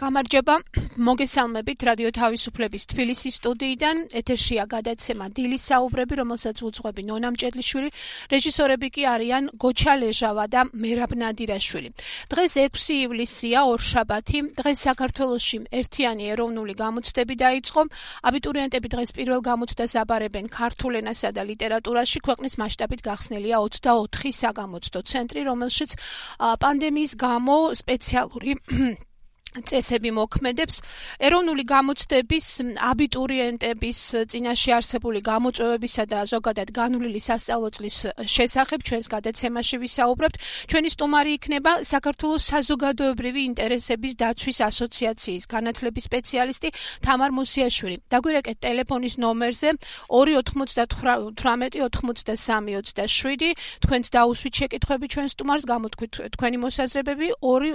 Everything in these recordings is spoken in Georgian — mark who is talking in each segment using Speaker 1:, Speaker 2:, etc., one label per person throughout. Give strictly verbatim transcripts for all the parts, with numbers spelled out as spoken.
Speaker 1: გამარჯობა, მოგესალმებით რადიო თავისუფლების თბილისის სტუდიიდან. ეთერშია გადაცემა დილის საუბრები, რომელსაც უძღვები ნონა მჭედლიშვილი, რეჟისორები კი არიან გოჩა ლეჟავა და მერაბ ნადირაშვილი. დღეს ექვსი ივლისია, ორშაბათი. დღეს საქართველოში ერთიანი ეროვნული გამოცდები დაიწყო. აბიტურიენტები დღეს პირველ გამოცდას აბარებენ ქართულ ენასა და ლიტერატურაში. ქვეყნის მასშტაბით გახსნილია ოცდაოთხი საგამოცდო ცენტრი, რომელშიც პანდემიის გამო სპეციალური წესები მოქმედებს. ეროვნული გამოცდების აბიტურიენტების წინაშე არსებული გამოწვევებისა და ზოგადად განვლილი სასწავლო წლის შესახებ ჩვენს გადაცემაში ვისაუბრებთ. ჩვენი სტუმარი იქნება საქართველოს საზოგადოებრივი ინტერესების დაცვის ასოციაციის განათლების სპეციალისტი თამარ მუსიაშვილი. დაგვირეკეთ ტელეფონის ნომერზე ორი ოთხმოცდათვრამეტი ოთხმოცდასამი ოცდაშვიდი. თქვენც დაუსვით შეკითხვები ჩვენ სტუმარს, გამოთქვით თქვენი მოსაზრებები ორი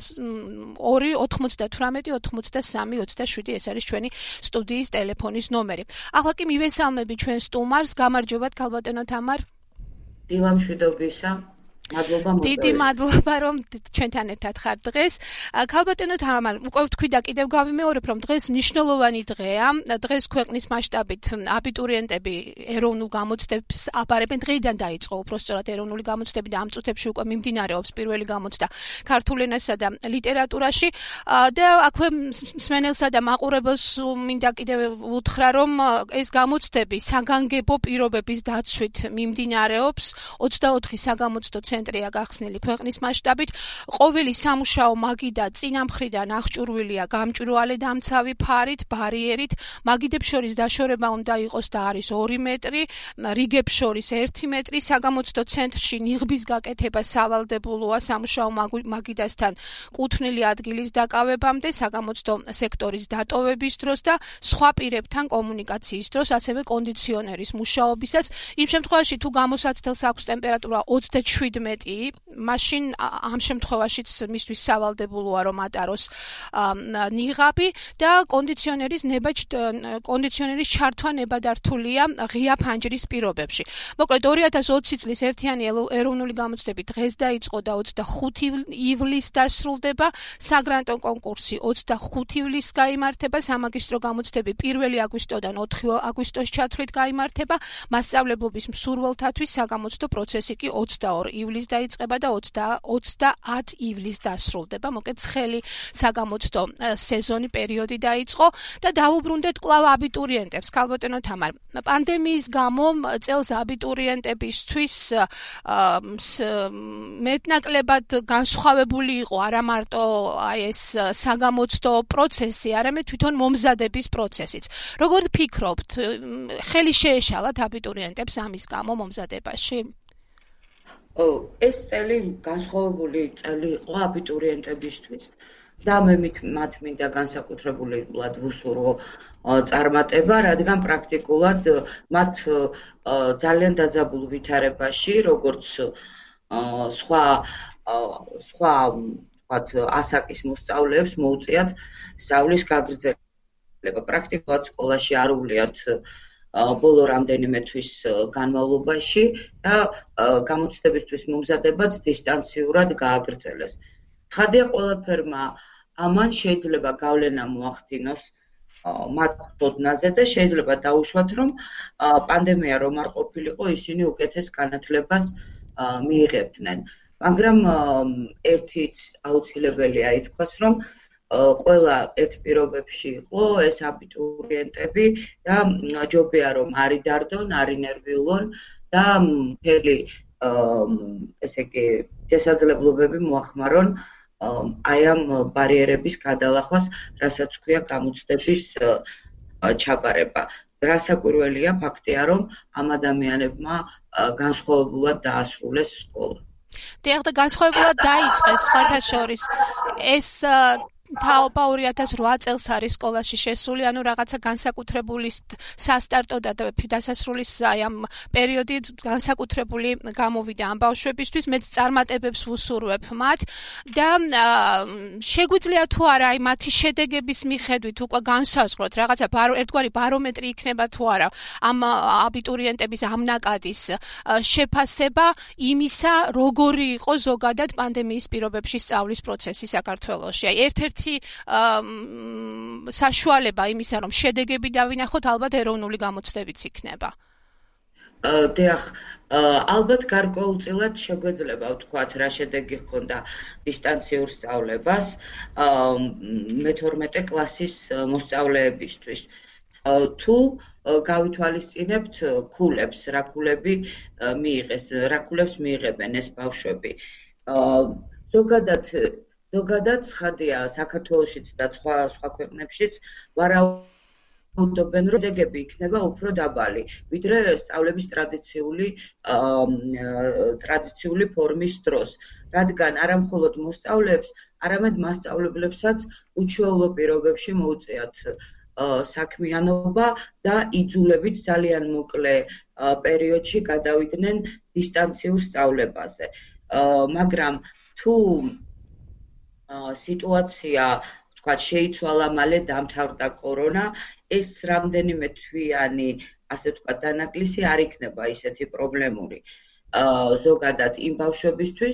Speaker 1: ოთხმოცდათვრამეტი ოთხმოცდასამი ოცდაშვიდი. ეს არის ჩვენი სტუდიის ტელეფონის ნომერი. ახლა კი მივესალმები ჩვენ სტუმარს. გამარჯობათ ქალბატონო თამარ.
Speaker 2: დილამშვიდობისა. მადლობა მოგწევით.
Speaker 1: დიდი მადლობა რომ ჩვენთან ერთად ხართ დღეს. ქალბატონო თამარ, უკვე ვთქვი და კიდევ გავიმეორებ, რომ დღეს მნიშვნელოვანი დღეა. დღეს ქვეყნის მასშტაბით აბიტურიენტები ეროვნულ გამოცდებს აბარებენ. დღეიდან დაიწყო უბრალოდ ეროვნული გამოცდები და ამ წუთებში უკვე მიმდინარეობს პირველი გამოცდა ქართულ ენასა და ლიტერატურაში. და აქვე მსმენელსა და მაყურებელს მინდა კიდევ უთხრა, რომ ეს გამოცდები საგანგებო პირობების დაცვით მიმდინარეობს. ოცდაოთხი საგამოცდო ცენტრია გახსნილი ქვეყნის მასშტაბით. ყოველი სამუშაო მაგიდა წინა მხრიდან აღჭურვილია გამჭვირვალე დამცავი ფარით, ბარიერით. მაგიდებს შორის დაშორება უნდა იყოს და არის ორი მეტრი, რიგებს შორის ერთი მეტრი. საგამოცდო ცენტრში ნიღბის გაკეთება სავალდებულოა სამუშაო მაგიდასთან კუთვნილი ადგილის დაკავებამდე, საგამოცდო სექტორის დატოვების დროს და სხვა პირებთან კომუნიკაციის დროს, ასევე კონდიციონერის მუშაობისას. იმ შემთხვევაში თუ გამოსაცდელს აქვს ტემპერატურა ოცდაშვიდი მეტი, მაშინ ამ შემთხვევაშიც მისთვის სავალდებულოა რომ ატაროს ნიღაბი და კონდიციონერის ნება კონდიციონერის ჩართვა ნებადართულია ღია ფანჯრის პირობებში. მოკლედ ორი ათას ოცი წლის ერთიანი ეროვნული გამოცდები დღეს დაიწყო და ოცდახუთი ივლისს დასრულდება. საგრანტო კონკურსი ოცდახუთი ივლისს გაიმართება. სამაგისტრო გამოცდები პირველი აგვისტოდან ოთხი აგვისტოს ჩათვლით გაიმართება. მასწავლებლობის მსურველთათვის საგამოცდო პროცესი კი ოცდაორი ივლისს დაიწყება და ოცდაათი ივლისს დასრულდება. მოკლედ ცხელი საგამოცდო სეზონი პერიოდი დაიწყო და დავუბრუნდეთ კვლავ აბიტურიენტებს. ქალბატონო თამარ, პანდემიის გამო წელს აბიტურიენტებისთვის მეტნაკლებად განსხვავებული იყო არა მარტო ეს საგამოცდო პროცესი, არამედ თვითონ მომზადების პროცესიც. როგორ ფიქრობთ, ხელი შეეშალათ აბიტურიენტებს ამის გამო მომზადებაში?
Speaker 2: ეს წელი განსხვავებული წელი იყო აბიტურიენტებისთვის და მე მათ მინდა განსაკუთრებულად ვუსურვო წარმატება, რადგან პრაქტიკულად მათ ძალიან დაძაბულ ვითარებაში, როგორც სხვა სხვა ვთქვათ ასაკის მოსწავლეებს მოუწიათ სწავლის გაგრძელება. პრაქტიკულად სკოლაში არ უვლიათ ბოლო რამდენიმე თვის განმავლობაში და გამოცდებისთვის მომზადებაც დისტანციურად გააგრძელეს. ცხადია ყველაფერმა ამან შეიძლება გავლენა მოახდინოს მათ დოდნაზე და შეიძლება დაუშვათ, რომ პანდემია რომ არ ყოფილიყო, ისინი უკეთეს განათლებას მიიღებდნენ. მაგრამ ერთიც აუცილებელია ითქვას, რომ ყველა ერთ პირობებში იყო ეს აბიტურიენტები და ჯობია რომ არ იდარდონ, არ ინერვიულონ და მთელი ესე იგი შესაძლებლობები მოახმარონ აი ამ ბარიერების გადალახვას, რასაც ქვია გამოცდების ჩაბარება. რასაკვირველია ფაქტია, რომ ამ ადამიანებმა განსხვავებულად დაასრულეს სკოლა.
Speaker 1: დიახ, და განსხვავებულად დაიწყეს სხვათა შორის ეს თაობა ორი ათას რვა წელს არის სკოლაში შესული, ანუ რაღაცა განსაკუთრებული სასტარტო და დასასრულის აი ამ პერიოდი განსაკუთრებული გამოვიდა ამ ბავშვებისთვის. მეც წარმატებებს ვუსურვებ მათ და შეგვიძლია თუ არა აი მათი შედეგების მიხედვით უკვე განსაზღვროთ რაღაცა ერთგვარი ბარომეტრი იქნება თუ არა ამ აბიტურიენტების ამ ნაკადის შეფასება იმისა, როგორი იყო ზოგადად პანდემიის პირობებში სწავლის პროცესი საქართველოში. აი ერთ-ერთი ერთ-ერთი საშუალება იმისა, რომ შედეგები დავინახოთ, ალბათ ეროვნული გამოცდებიც იქნება.
Speaker 2: დიახ, ალბათ გარკვეულწილად შეგვეძლება ვთქვათ, რა შედეგი ჰქონდა დისტანციურ სწავლებას მეთორმეტე კლასის მოსწავლეებისთვის. თუ გავითვალისწინებთ ქულებს, რა ქულები მიიღეს, რა ქულებს მიიღებენ ეს ბავშვები. ზოგადად ზოგადად ცხადია საქართველოშიც და სხვა სხვა ქვეყნებშიც ვარაუდობენ, რომ შედეგები იქნება უფრო დაბალი, ვიდრე სწავლების ტრადიციული ტრადიციული ფორმის დროს, რადგან არა მხოლოდ მოსწავლეებს, არამედ მასწავლებლებსაც უჩვეულო პირობებში მოუწიათ საქმიანობა და იძულებით ძალიან მოკლე პერიოდში გადავიდნენ დისტანციურ სწავლებაზე. მაგრამ თუ სიტუაცია, ვთქვათ, შეიცვალა, მალე დამთავრდა კორონა, ეს რამდენიმე თვიანი, ასე ვთქვათ, დანაკლისი არ იქნება ისეთი პრობლემური. ზოგადად იმ ბავშვებისთვის,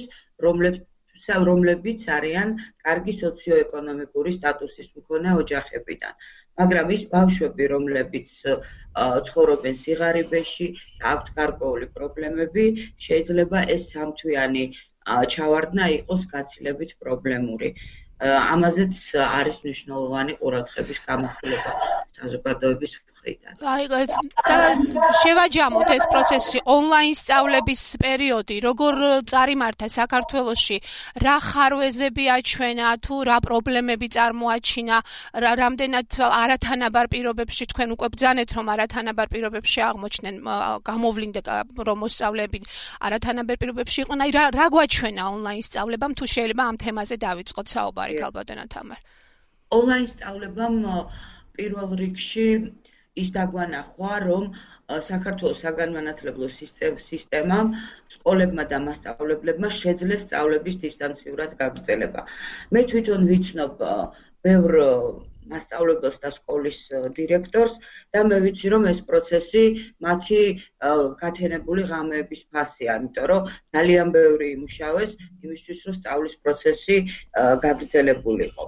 Speaker 2: რომლებიც არიან კარგი სოციოეკონომიკური სტატუსის მქონე ოჯახებიდან. მაგრამ ის ბავშვები, რომლებიც ცხოვრობენ სიღარიბეში და აქვთ გარკვეული პრობლემები, შეიძლება ეს სამთვიანი ჩავარდნა იყოს გაცილებით პრობლემური. ამაზეც არის მნიშვნელოვანი ყურადღების გამახვილება საზოგადოების მხრიდან.
Speaker 1: აი, და შევაჯამოთ ეს პროცესი ონლაინ სწავლების პერიოდი, როგორ წარიმართა საქართველოში, რა ხარვეზები აჩვენა, თუ რა პრობლემები წარმოაჩინა, რამდენად არათანაბარ პირობებში თქვენ უკვე ბრძანეთ, რომ არათანაბარ პირობებში აღმოჩნდნენ, გამოვლინდა რომ მოსწავლეები არათანაბარ პირობებში იყვნენ, აი რა გვაჩვენა ონლაინ სწავლებამ, თუ შეიძლება ამ თემაზე დავიწყოთ საუბარი, ქალბატონო თამარ.
Speaker 2: ონლაინ სწავლებამ პირველ რიგში ის დაგვანახვა, რომ საქართველოს საგანმანათლებლო სისტემამ, სკოლებმა და მასწავლებლებმა შეძლეს სწავლების დისტანციურად გაგრძელება. მე თვითონ ვიცნობ ბევრ მასწავლებელს და სკოლის დირექტორს და მე ვიცი, რომ ეს პროცესი მათი გათენებული ღამეების ფასია, იმიტომ რომ ძალიან ბევრი იმუშავეს იმისთვის, რომ სწავლის პროცესი გაგრძელებულიყო.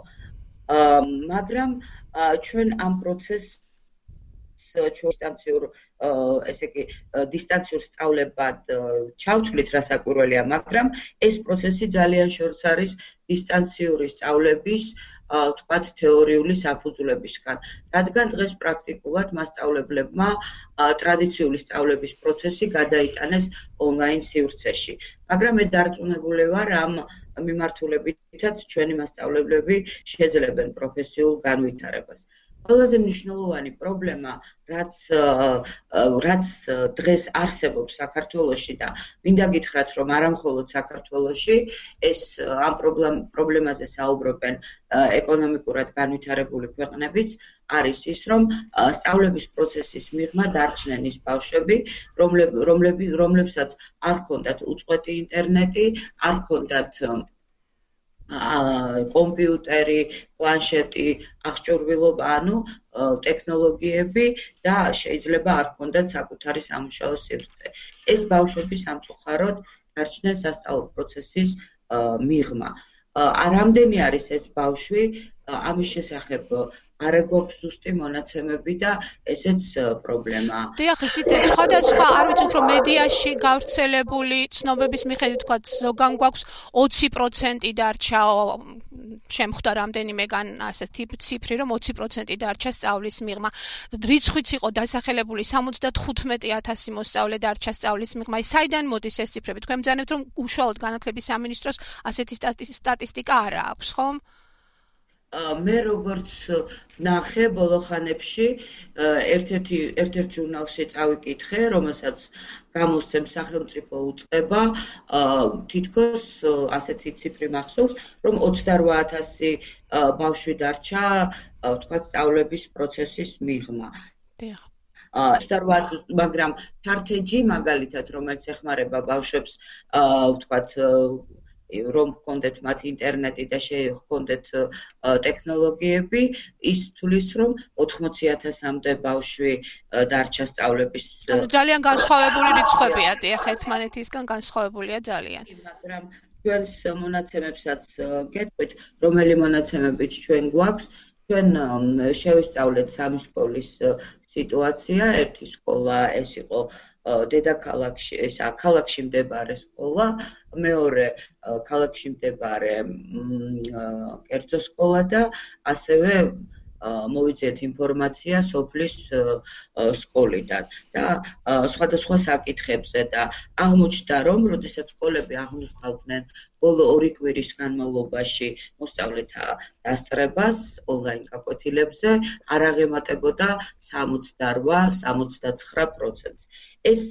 Speaker 2: მაგრამ ჩვენ ამ პროცესს დისტანციურ, ესე იგი, დისტანციურ სწავლებად ჩავთვლით, რასაკვირველია, მაგრამ ეს პროცესი ძალიან შორს არის დისტანციური სწავლების, ვთქვათ, თეორიული საფუძვლებისგან, რადგან დღეს პრაქტიკულად მასწავლებლებმა ტრადიციული სწავლების პროცესი გადაიტანეს ონლაინ სივრცეში. მაგრამ მე დარწმუნებული ვარ ამ მიმართულებითაც ჩვენი მასწავლებლები შეძლებენ პროფესიულ განვითარებას. ყველაზე მნიშვნელოვანი პრობლემა, რაც რაც დღეს არსებობს საქართველოში და მინდა გითხრათ, რომ არა მხოლოდ საქართველოში, ეს ამ პრობლემაზე საუბრობენ ეკონომიკურად განვითარებული ქვეყნებიც, არის ის, რომ სწავლების პროცესის მიღმა დარჩნენ ის ბავშვები, რომლებსაც არ ჰქონდათ უწყვეტი ინტერნეტი, არ ჰქონდათ კომპიუტერი, პლანშეტი, აღჭურვილობა, ანუ ტექნოლოგიები და შეიძლება არ ჰქონდათ საკუთარი სამუშაო სივრცე. ეს ბავშვები სამწუხაროდ დარჩნენ სასწავლო პროცესის მიღმა. რამდენი არის ეს ბავშვი, ამის შესახებ არ გვაქვს ზუსტი მონაცემები და ესეც პრობლემაა.
Speaker 1: დიახ, იცით, სხვადასხვა, არ ვიცი, უფრო მედიაში გავრცელებული ცნობების მიხედვით, თქვა, ზოგან გვაქვს ოცი პროცენტი დარჩა, შემხვდა რამდენიმეგან ასეთი ციფრი, რომ ოცი პროცენტი დარჩა სწავლის მიღმა. რიცხვიც იყო დასახელებული სამოცდათხუთმეტი ათასი მოსწავლე დარჩა სწავლის მიღმა. საიდან მოდის ეს ციფრები? თქვენ ბრძანებთ, რომ უშუალოდ განათლების სამინისტროს ასეთი სტატისტიკა არ აქვს, ხო?
Speaker 2: მე როგორც ნახე ბოლო ხანებში ერთ-ერთი ერთ-ერთ ჟურნალში წავიკითხე, რომელსაც გამოსცემს სახელმწიფო უწყება, თითქოს ასეთი ციფრი მახსოვს, რომ ოცდარვა ათასი ბავშვი დარჩა, ვთქვათ, სწავლების პროცესის მიღმა.
Speaker 1: დიახ.
Speaker 2: ოცდარვა, მაგრამ ჩართეჯი მაგალითად, რომელიც ეხმარება ბავშვებს, ვთქვათ, რომ ჰქონდეთ მათ ინტერნეტი და შეჰქონდეთ ტექნოლოგიები, ის თulis რომ ოთხმოცი ათასამდე ბავშვი დარჩა სწავლების.
Speaker 1: ძალიან განსხვავებული რიცხვებია, დიახ, ერთმანეთისგან განსხვავებულია ძალიან.
Speaker 2: მაგრამ ჩვენს მონაცემებსაც გეტყვით, რომელი მონაცემებით ჩვენ გვაქვს, ჩვენ შევისწავლეთ სამი სკოლის სიტუაცია, ერთი სკოლა ეს იყო დედაქალაქში, ესა ქალაქში მდებარე სკოლა, მეორე ქალაქში მდებარე კერძო სკოლა და ასევე მოვიძიეთ ინფორმაცია სოფლის სკოლიდან და სხვადასხვა საკითხებზე და აღმოჩნდა, რომ როდესაც სკოლები აღნიშნავდნენ ბოლო ორი კვირის განმავლობაში მოსწავლეთა დასწრებას ონლაინ გაკვეთილებზე არ აღემატებოდა სამოცდაოთხ სამოცდაცხრა პროცენტს. ეს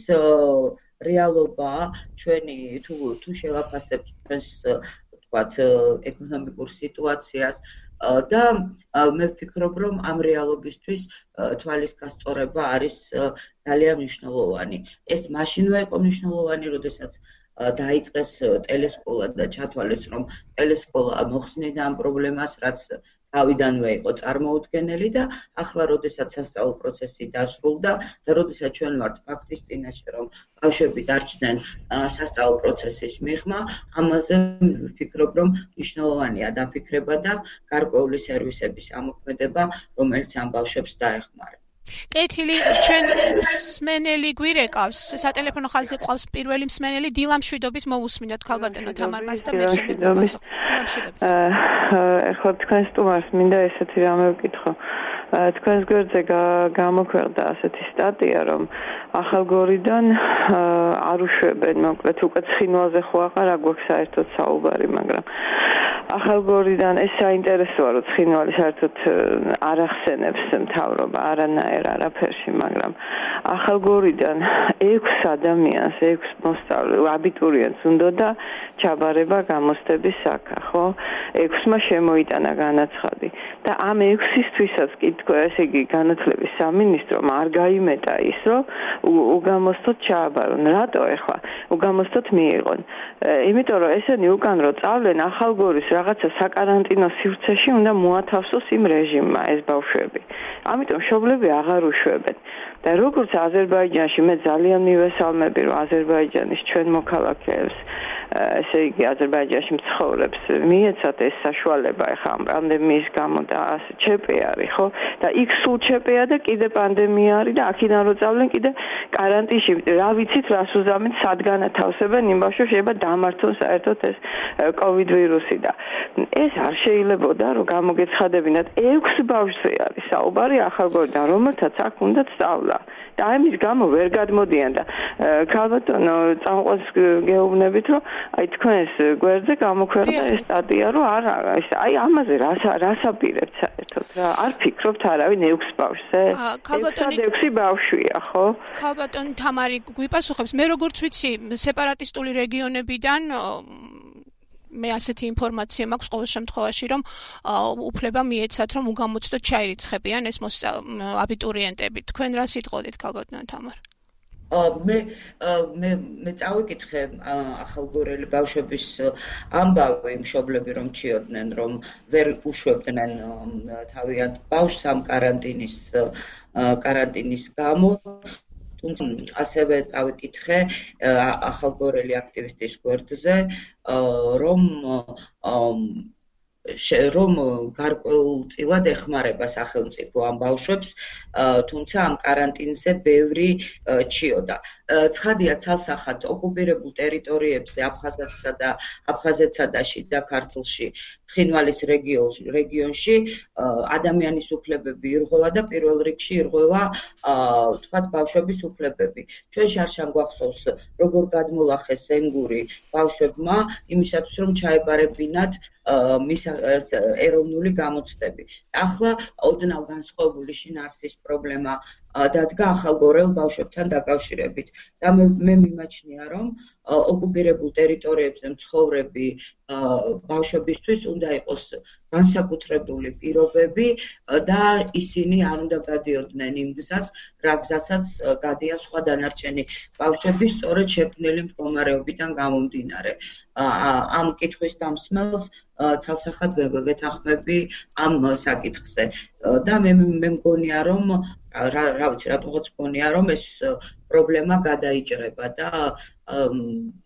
Speaker 2: რეალობა ჩვენი თუ თუ შევაფასებთ ჩვენს ვთქვათ ეკონომიკურ სიტუაციას და მე ვფიქრობ, რომ ამ რეალობისთვის თვალის გასწორება არის ძალიან მნიშვნელოვანი. ეს მაშინვე იყო მნიშვნელოვანი, როდესაც დაიწყეს ტელესკოლა და ჩათვალეს, რომ ტელესკოლა მოხსნიდა ამ პრობლემას, რაც თავიდანვე იყო წარმოუდგენელი და ახლა როდესაც სასწავლო პროცესი დასრულდა და როდესაც ჩვენ ვართ ფაქტის წინაშე, რომ ბავშვები დარჩნენ სასწავლო პროცესის მიღმა, ამაზე ვფიქრობ, რომ მნიშვნელოვანია დაფიქრება და გარკვეული სერვისების ამოქმედება, რომელიც ამ ბავშვებს დაეხმარება.
Speaker 1: კეთილი, ჩვენ მსმენელი გვირეკავს, სატელეფონო ხაზზე ყავს პირველი მსმენელი, დილამშვიდობის მოусმინოთ ქალბატონო თამარმას და მე შემდგომას. დილამშვიდობის.
Speaker 3: ეხლა თქვენ სტუმარს მინდა ესეთი რამე ვკითხო. თქვენს გვერდზე გამოქვეყნდა ასეთი სტატია, რომ ახალგორიდან არ უშვებენ, მოკლედ უკვე ცხინვალზე ხო აღარ აგვაქვს საერთოდ საუბარი, მაგრამ ახალგორიდან ეს საინტერესოა, რომ ცხინვალი საერთოდ არ ახსენებს მთავრობა არანაირ არაფერში, მაგრამ ახალგორიდან ექვს ადამიანს, ექვს მოსწავლე, აბიტურიენტს უნდოდა ჩაბარება გამოცდების საკა, ხო? ექვსმა შემოიტანა განაცხადი და ამ ექვსისთვისაც კი თქვა, ესე იგი განათლების სამინისტრომ არ გაიმეტა ის, რომ უგამოცდოდ ჩააბარონ. რატო ეხლა უგამოცდოდ მიიღონ? იმიტომ რომ ესენი უკან რო წავლენ ახალგორის რაღაცა საკარანტინო სივრცეში უნდა მოათავსოს იმ რეჟიმმა ეს ბავშვები. ამიტომ მშობლები აღარ უშვებენ. და როგორც აზერბაიჯანში მე ძალიან მივესალმები, რომ აზერბაიჯანის ჩვენ მოქალაქეებს ესე იგი აზერბაიჯანში მცხოვრებს მიეცათ ეს საშუალება ახლა ამ პანდემიის გამო და ასე ჩეპე არის, ხო? და იქ სულ ჩეპეა და კიდე პანდემია არის და აქედან რო წავლენ კიდე კარანტინში, რა ვიცით, რას უზამით, სად განათავსებენ იმ ბავშვებს, შეიძლება დამართონ საერთოდ ეს კოვიდ ვირუსი და ეს არ შეიძლებოდა, რომ გამოგეცხადებინათ ექვს ბავშვზე არის საუბარი ახალგორიდან, რომელთაც აქ უნდა სწავლა. და ამის გამო ვერ გადმოდიან და ქალბატონო წამყვანს გეუბნებით, რომ აი თქვენს გვერდზე გამოქვეყნდა ეს სტატია, რომ არა, აი ამაზე რას რას აპირებთ საერთოდ რა? არ ფიქრობთ არავინ ექვს ბავშვზე? ექვსი ბავშვია, ხო?
Speaker 1: ქალბატონი თამარი გვიპასუხებს, მე როგორც ვიცი, სეპარატისტული რეგიონებიდან მე ასეთი ინფორმაცია მაქვს ყოველ შემთხვევაში, რომ უფლება მიეცათ, რომ უგამოცდოდ ჩაირიცხებიან ეს აბიტურიენტები. თქვენ რა სიტყოდით, ქალბატონო თამარ?
Speaker 2: მე მე მე წავიკითხე ახალგორელი ბავშვების ამბავი, მშობლები რომ ჩიოდნენ, რომ ვერ უშვებდნენ თავიანთ ბავშვს ამ კარანტინის კარანტინის გამო. თუმცა ასევე წავიკითხე ახალგორელი აქტივისტის გვერდზე, რომ რომ გარკვეულწილად ეხმარება სახელმწიფო ამ ბავშვებს, თუმცა ამ კარანტინზე ბევრი ჩიოდა. ცხადია, ცალსახად ოკუპირებულ ტერიტორიებზე აფხაზეთსა და აფხაზეთსა და შიდა ქართლში, ცხინვალის რეგიონში ადამიანის უფლებები ირღვევა და პირველ რიგში ირღვევა თქვათ ბავშვების უფლებები. ჩვენ შარშან გვახსოვს, როგორ გადმოლახეს სენგური ბავშვებმა იმისათვის, რომ ჩაებარებინათ მის ეროვნული გამოცდები. ახლა ოდნავ განსხვავებული შინაარსის პრობლემა დადგა ახალგორელ ბავშვებთან დაკავშირებით და მე მიმაჩნია, რომ ოკუპირებულ ტერიტორიებზე მცხოვრები ბავშვებისთვის უნდა იყოს განსაკუთრებული პირობები და ისინი არ უნდა გადიოდნენ იმ გზას, რა გზასაც გადიან სხვა დანარჩენი ბავშვები სწორედ შექმნილი მდგომარეობიდან გამომდინარე. ამ კითხვის დამსმელს ცალსახად ვეთანხმები ამ საკითხზე და მე მე მგონია, რომ რა რა ვიცი, რატომღაც მგონია, რომ ეს პრობლემა გადაიჭრება და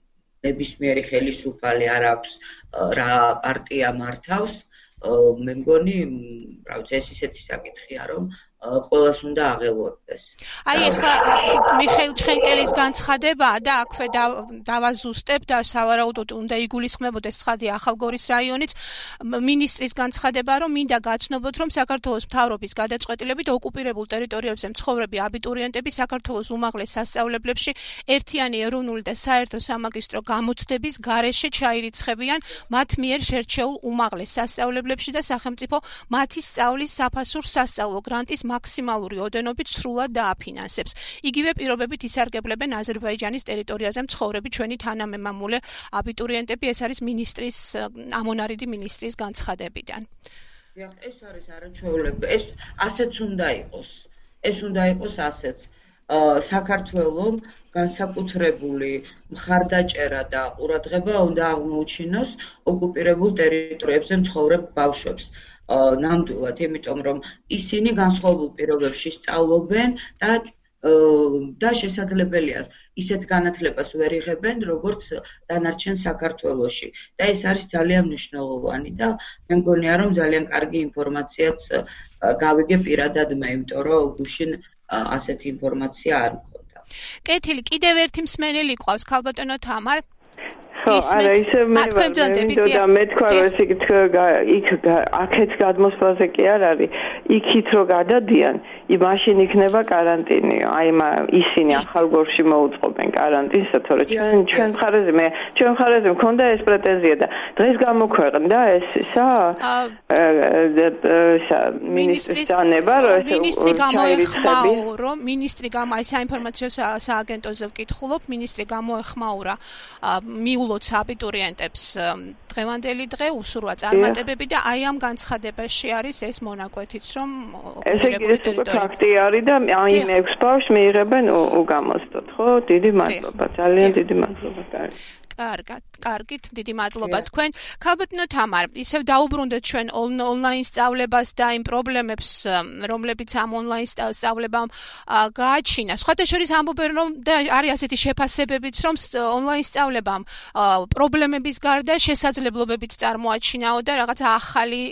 Speaker 2: ნებისმიერი ხელისუფალი არ აქვს რა პარტია მართავს, მე მგონი, რა ვიცი, ეს ისეთი საკითხია, რომ ყველას უნდა აღელვებდეს.
Speaker 1: აი ახლა მიხეილ ჩხენკელის განცხადებაა და აქვე დავაზუსტებ და სავარაუდოდ უნდა იგულისხმებოდეს ცხადია ახალგორის რაიონიც მინისტრის განცხადება, რომ მინდა გაცნობოთ, რომ საქართველოს მთავრობის გადაწყვეტილებით ოკუპირებულ ტერიტორიებზე მცხოვრები აბიტურიენტები საქართველოს უმაღლეს სასწავლებლებში ერთიანი ეროვნული და საერთო სამაგისტრო გამოცდების გარეშე ჩაირიცხებიან მათ მიერ შერჩეულ უმაღლეს სასწავლებლებში და სახელმწიფო მათი სწავლის საფასურ სასწავლო გრანტის მაქსიმალური ოდენობით სრულად დააფინანსებს. იგივე პირობებით ისარგებლებენ აზერბაიჯანის ტერიტორიაზე მცხოვრები ჩვენი თანამემამულე აბიტურიენტები, ეს არის მინისტრის ამონარიდი მინისტრის განცხადებიდან.
Speaker 2: ეს არის არაჩვეულება, ეს ასეც უნდა იყოს. ეს უნდა იყოს ასეც. საქართველოს განსაკუთრებული მხარდაჭერა და ყურადღება უნდა აღმოუჩინოს ოკუპირებულ ტერიტორიებზე მცხოვრებ ბავშვებს. ნამდვილად, იმიტომ რომ ისინი განსხვავებულ პირობებში სწავლობენ და და შესაძლებელია ისეთ განათლებას ვერ იღებენ, როგორც დანარჩენ საქართველოში. და ეს არის ძალიან მნიშვნელოვანი და მე მგონია, რომ ძალიან კარგი ინფორმაციაც გავიგე პირადად მე, იმიტომ რომ გუშინ ასეთი ინფორმაცია არ მქონდა.
Speaker 1: კეთილი, კიდევ ერთი მსმენელი ყავს, ქალბატონო თამარ.
Speaker 3: ხო, არა, ისე მე და მე თქვა, რომ იქ იქ აქეთ გადმოსვლაზე კი არ არის, იქით რო გადადიან, მაშინ იქნება каранტინი. აი ისინი ახალგორში მოუწყობენ каранტინს, თორე ჩვენ ჩვენ მხარეზე მე ჩვენ მხარეზე მქონდა ეს პრეტენზია და დღეს გამოქვეყნდა ეს ისა მინისტრის დანება, რომ ეს
Speaker 1: მინისტრი გამოეხმაურო, მინისტრი გამო აი საინფორმაციო სააგენტოზე ვკითხულობ, მინისტრი გამოეხმაურა მიულოც აბიტურიენტებს დღევანდელი დღე უსურვა წარმატებები და აი ამ განცხადებაში არის ეს მონაკვეთიც, რომ
Speaker 3: ოკუპირებული ტერიტორია ფაქტი არის და აი მე ექვს ბავშვს მიიღებენ უგამოსდოთ, ხო? დიდი მადლობა, ძალიან დიდი მადლობა.
Speaker 1: კარგად, კარგით, დიდი მადლობა თქვენ. ქალბატონო თამარ, ისევ დაუბრუნდეთ ჩვენ ონლაინ სწავლებას და იმ პრობლემებს, რომლებიც ამ ონლაინ სწავლებამ გააჩინა. სხვათა შორის ამბობენ, რომ და არის ასეთი შეფასებებიც, რომ ონლაინ სწავლებამ პრობლემების გარდა შესაძლებლობებიც წარმოაჩინაო და რაღაცა ახალი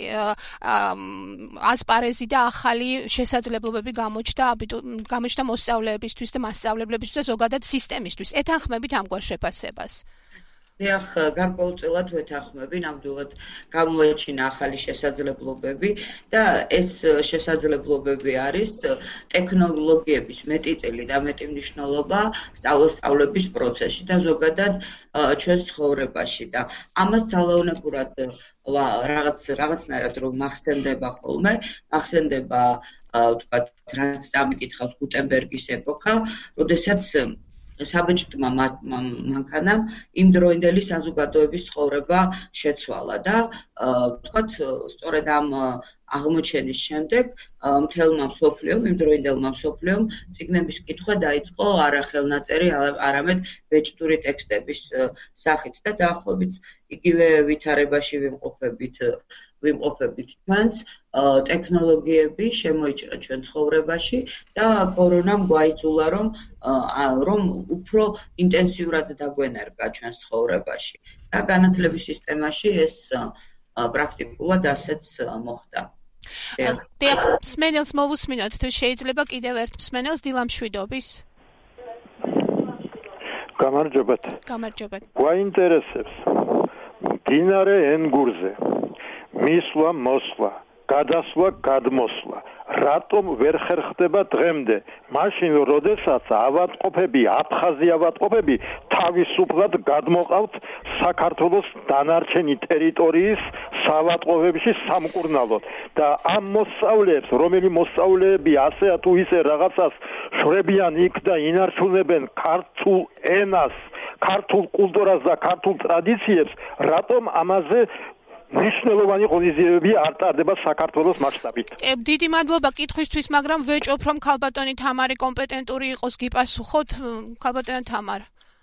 Speaker 1: ასპარეზი და ახალი შესაძლებლობები გამოჩნდა გამოჩნდა მოსწავლეებისთვის და მასწავლებლებისთვის და ზოგადად სისტემისთვის. ეთანხმებით ამგვარ შეფასებას?
Speaker 2: დიახ, გარკვეულწილად ვეთანხმები, ნამდვილად გამოაჩინა ახალი შესაძლებლობები და ეს შესაძლებლობები არის ტექნოლოგიების მეტიწილი და მეტი მნიშვნელობა სწავლების პროცესში და ზოგადად ჩვენს ცხოვრებაში და ამას ძალაუნებურად რაღაც რაღაცნაირად რომ მახსენდება ხოლმე, მახსენდება თქვათ, რაც წამიკითხავს გუტენბერგის ეპოქა, როდესაც საბჭოთა მანქანამ იმ დროინდელი საზოგადოების ცხოვრება შეცვალა და თქვათ, სწორედ ამ აღმოჩენის შემდეგ მთელმა მსოფლიომ, იმ დროინდელმა მსოფლიომ წიგნების კითხვა დაიწყო არა ხელნაწერი, არამედ ბეჭდური ტექსტების სახით და დაახლოებით იგივე ვითარებაში ვიმყოფებით ვიმყოფებით ჩვენს ტექნოლოგიები შემოიჭრა ჩვენ ცხოვრებაში და კორონამ გვაიძულა რომ რომ უფრო ინტენსიურად დაგვენერგა ჩვენს ცხოვრებაში და განათლების სისტემაში ეს პრაქტიკულად ასეც მოხდა.
Speaker 1: დიახ, მსმენელს მოვუსმინოთ, თუ შეიძლება კიდევ ერთ მსმენელს დილამშვიდობის.
Speaker 4: გამარჯობათ.
Speaker 1: გამარჯობათ.
Speaker 4: გვაინტერესებს მდინარე ენგურზე მისვლა, მოსვლა, გადასვლა, გადმოსვლა. რატომ ვერ ხერხდება დღემდე? მაშინ, როდესაც ავადმყოფები, აფხაზი ავადმყოფები თავისუფლად გადმოყავთ საქართველოს დანარჩენი ტერიტორიის საავადმყოფოებში სამკურნალოდ და ამ მოსწავლეებს, რომელი მოსწავლეები ასე თუ ისე რაღაცას შრებიან იქ და ინარჩუნებენ ქართულ ენას, ქართულ კულტურას და ქართულ ტრადიციებს, რატომ ამაზე მნიშვნელოვანი ღონისძიებები არ ტარდება საქართველოს მასშტაბით.
Speaker 1: დიდი მადლობა კითხვისთვის, მაგრამ ვეჭობ, რომ ქალბატონი თამარი კომპეტენტური იყოს გიპასუხოთ, ქალბატონი თამარ.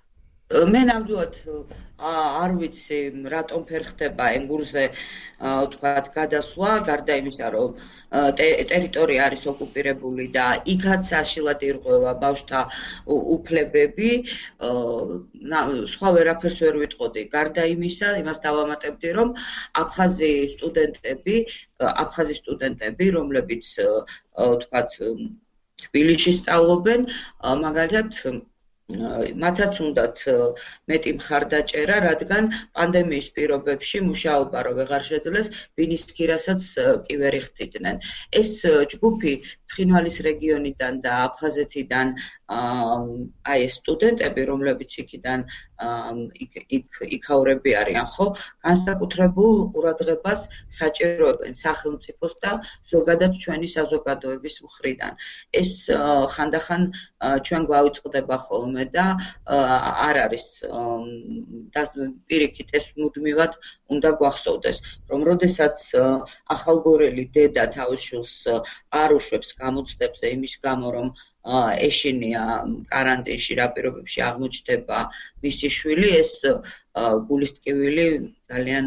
Speaker 2: მე ნამდვილად არ ვიცი რატომ ფერხდება ენგურზე თქვათ გადასვლა, გარდა იმისა, რომ ტერიტორია არის ოკუპირებული და იქაც საშილად ირღვევა ბავშვთა უფლებები, სხვა ვერაფერს ვერ ვიტყოდი. გარდა იმისა, იმას დავამატებდი, რომ აფხაზი სტუდენტები, აფხაზი სტუდენტები, რომლებიც თქვათ თბილისში სწავლობენ, მაგალითად მათაც უნდათ მეტი მხარდაჭერა, რადგან პანდემიის პირობებში მუშაობა რო ვეღარ შეძლეს, ბინისქირასაც კი ვერ იხდიდნენ. ეს ჯგუფი ცხინვალის რეგიონიდან და აფხაზეთიდან აი ეს სტუდენტები, რომლებიც იქიდან იქაურები არიან, ხო, განსაკუთრებულ ყურადღებას საჭიროებენ სახელმწიფოს და ზოგადად ჩვენი საზოგადოების მხრიდან. ეს ხანდახან ჩვენ გვავიწყდება ხოლმე და არ არის პირიქით ეს მუდმივად უნდა გვახსოვდეს, რომ როდესაც ახალგორელი დედა თავის შვილს არ უშვებს გამოცდებზე იმის გამო, რომ ეშინია კარანტინში, რა პირობებში აღმოჩნდება მისი შვილი, ეს გულისტკივილი ძალიან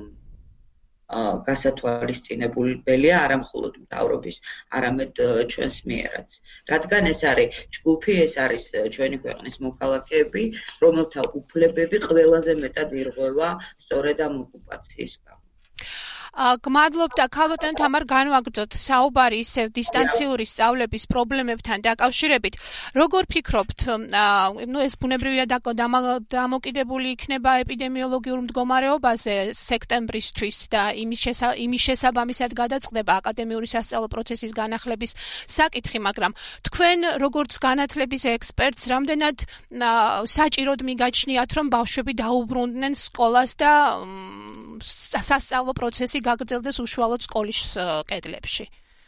Speaker 2: გასათვალისწინებელია არა მხოლოდ მთავრობის, არამედ ჩვენს მიერაც. რადგან ეს არის ჯგუფი, ეს არის ჩვენი ქვეყნის მოქალაქეები, რომელთა უფლებები ყველაზე მეტად ირღვევა სწორედ ამ ოკუპაციის გამო.
Speaker 1: გმადლობ და ქალბატონო თამარ განვაგრძოთ საუბარი ისევ დისტანციური სწავლების პრობლემებთან დაკავშირებით. Როგორ ფიქრობთ, ნუ ეს ბუნებრივია დამოკიდებული იქნება ეპიდემიოლოგიურ მდგომარეობაზე სექტემბრისთვის და იმის შესაბამისად გადაწყდება აკადემიური სასწავლო პროცესის განახლების საკითხი, მაგრამ თქვენ როგორც განათლების ექსპერტს რამდენად საჭიროდ მიგაჩნიათ, რომ ბავშვები დაუბრუნდნენ სკოლას და სასწავლო პროცესი გაგრძელდეს უშუალოდ სკოლის კედლებში?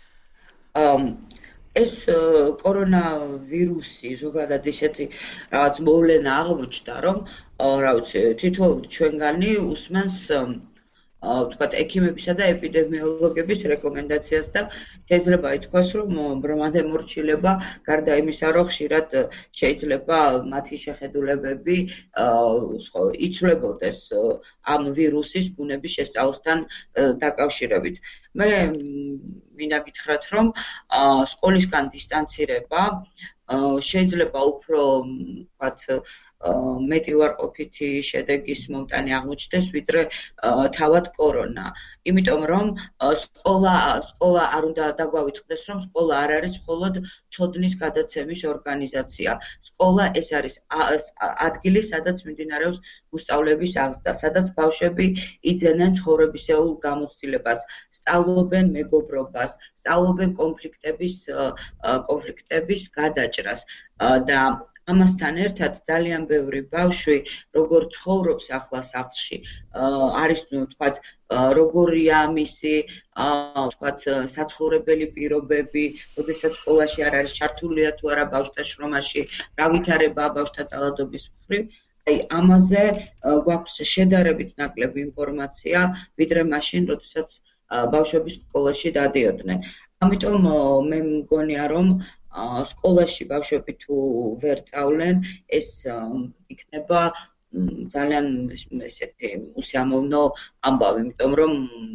Speaker 2: ეს კორონავირუსი ზოგადად ისეთი რაღაც მოვლენა აღმოჩნდა, რომ რა ვიცი, თითოეული ჩვენგანი უსმენს ვთქვათ, ექიმებისა და ეპიდემიოლოგების რეკომენდაციას და შეიძლება ითქვას, რომ ბრმადემორჩილება გარდა იმისა, რომ ხშირად შეიძლება მათი შეხედულებები იცვლებოდეს ამ ვირუსის ბუნების შესწავლასთან დაკავშირებით. მე მინდა გითხრათ, რომ სკოლისგან დისტანცირება შეიძლება უფრო ვთქვათ მეტი უარყოფითი შედეგის მომტანი აღმოჩნდეს, ვიდრე თავად კორონა. იმიტომ რომ სკოლა სკოლა არ უნდა დაგვავიწყდეს, რომ სკოლა არ არის მხოლოდ ცოდნის გადაცემის ორგანიზაცია. სკოლა ეს არის ადგილი, სადაც მიმდინარეობს მოსწავლეების აღზრდა, სადაც ბავშვები იძენენ ცხოვრებისეულ გამოცდილებას, სწავლობენ მეგობრობას, სწავლობენ კონფლიქტების კონფლიქტების გადაჭრას და ამასთან ერთად ძალიან ბევრი ბავშვი, როგორ ცხოვრობს ახლა სახლში, არის თქვათ, როგორია მისი თქვათ, საცხოვრებელი პირობები, როდესაც სკოლაში არ არის ჩართულია თუ არა ბავშვთა შრომაში, რა ვითარებაა ბავშვთა წალადობის მხრივ. აი ამაზე გვაქვს შედარებით ნაკლები ინფორმაცია, ვიდრე მაშინ, როდესაც ბავშვები სკოლაში დადიოდნენ. ამიტომ მე მგონია, რომ სკოლაში ბავშვები თუ ვერ სწავლენ, ეს იქნება ძალიან ესეთი უსიამოვნო ამბავი, იმიტომ რომ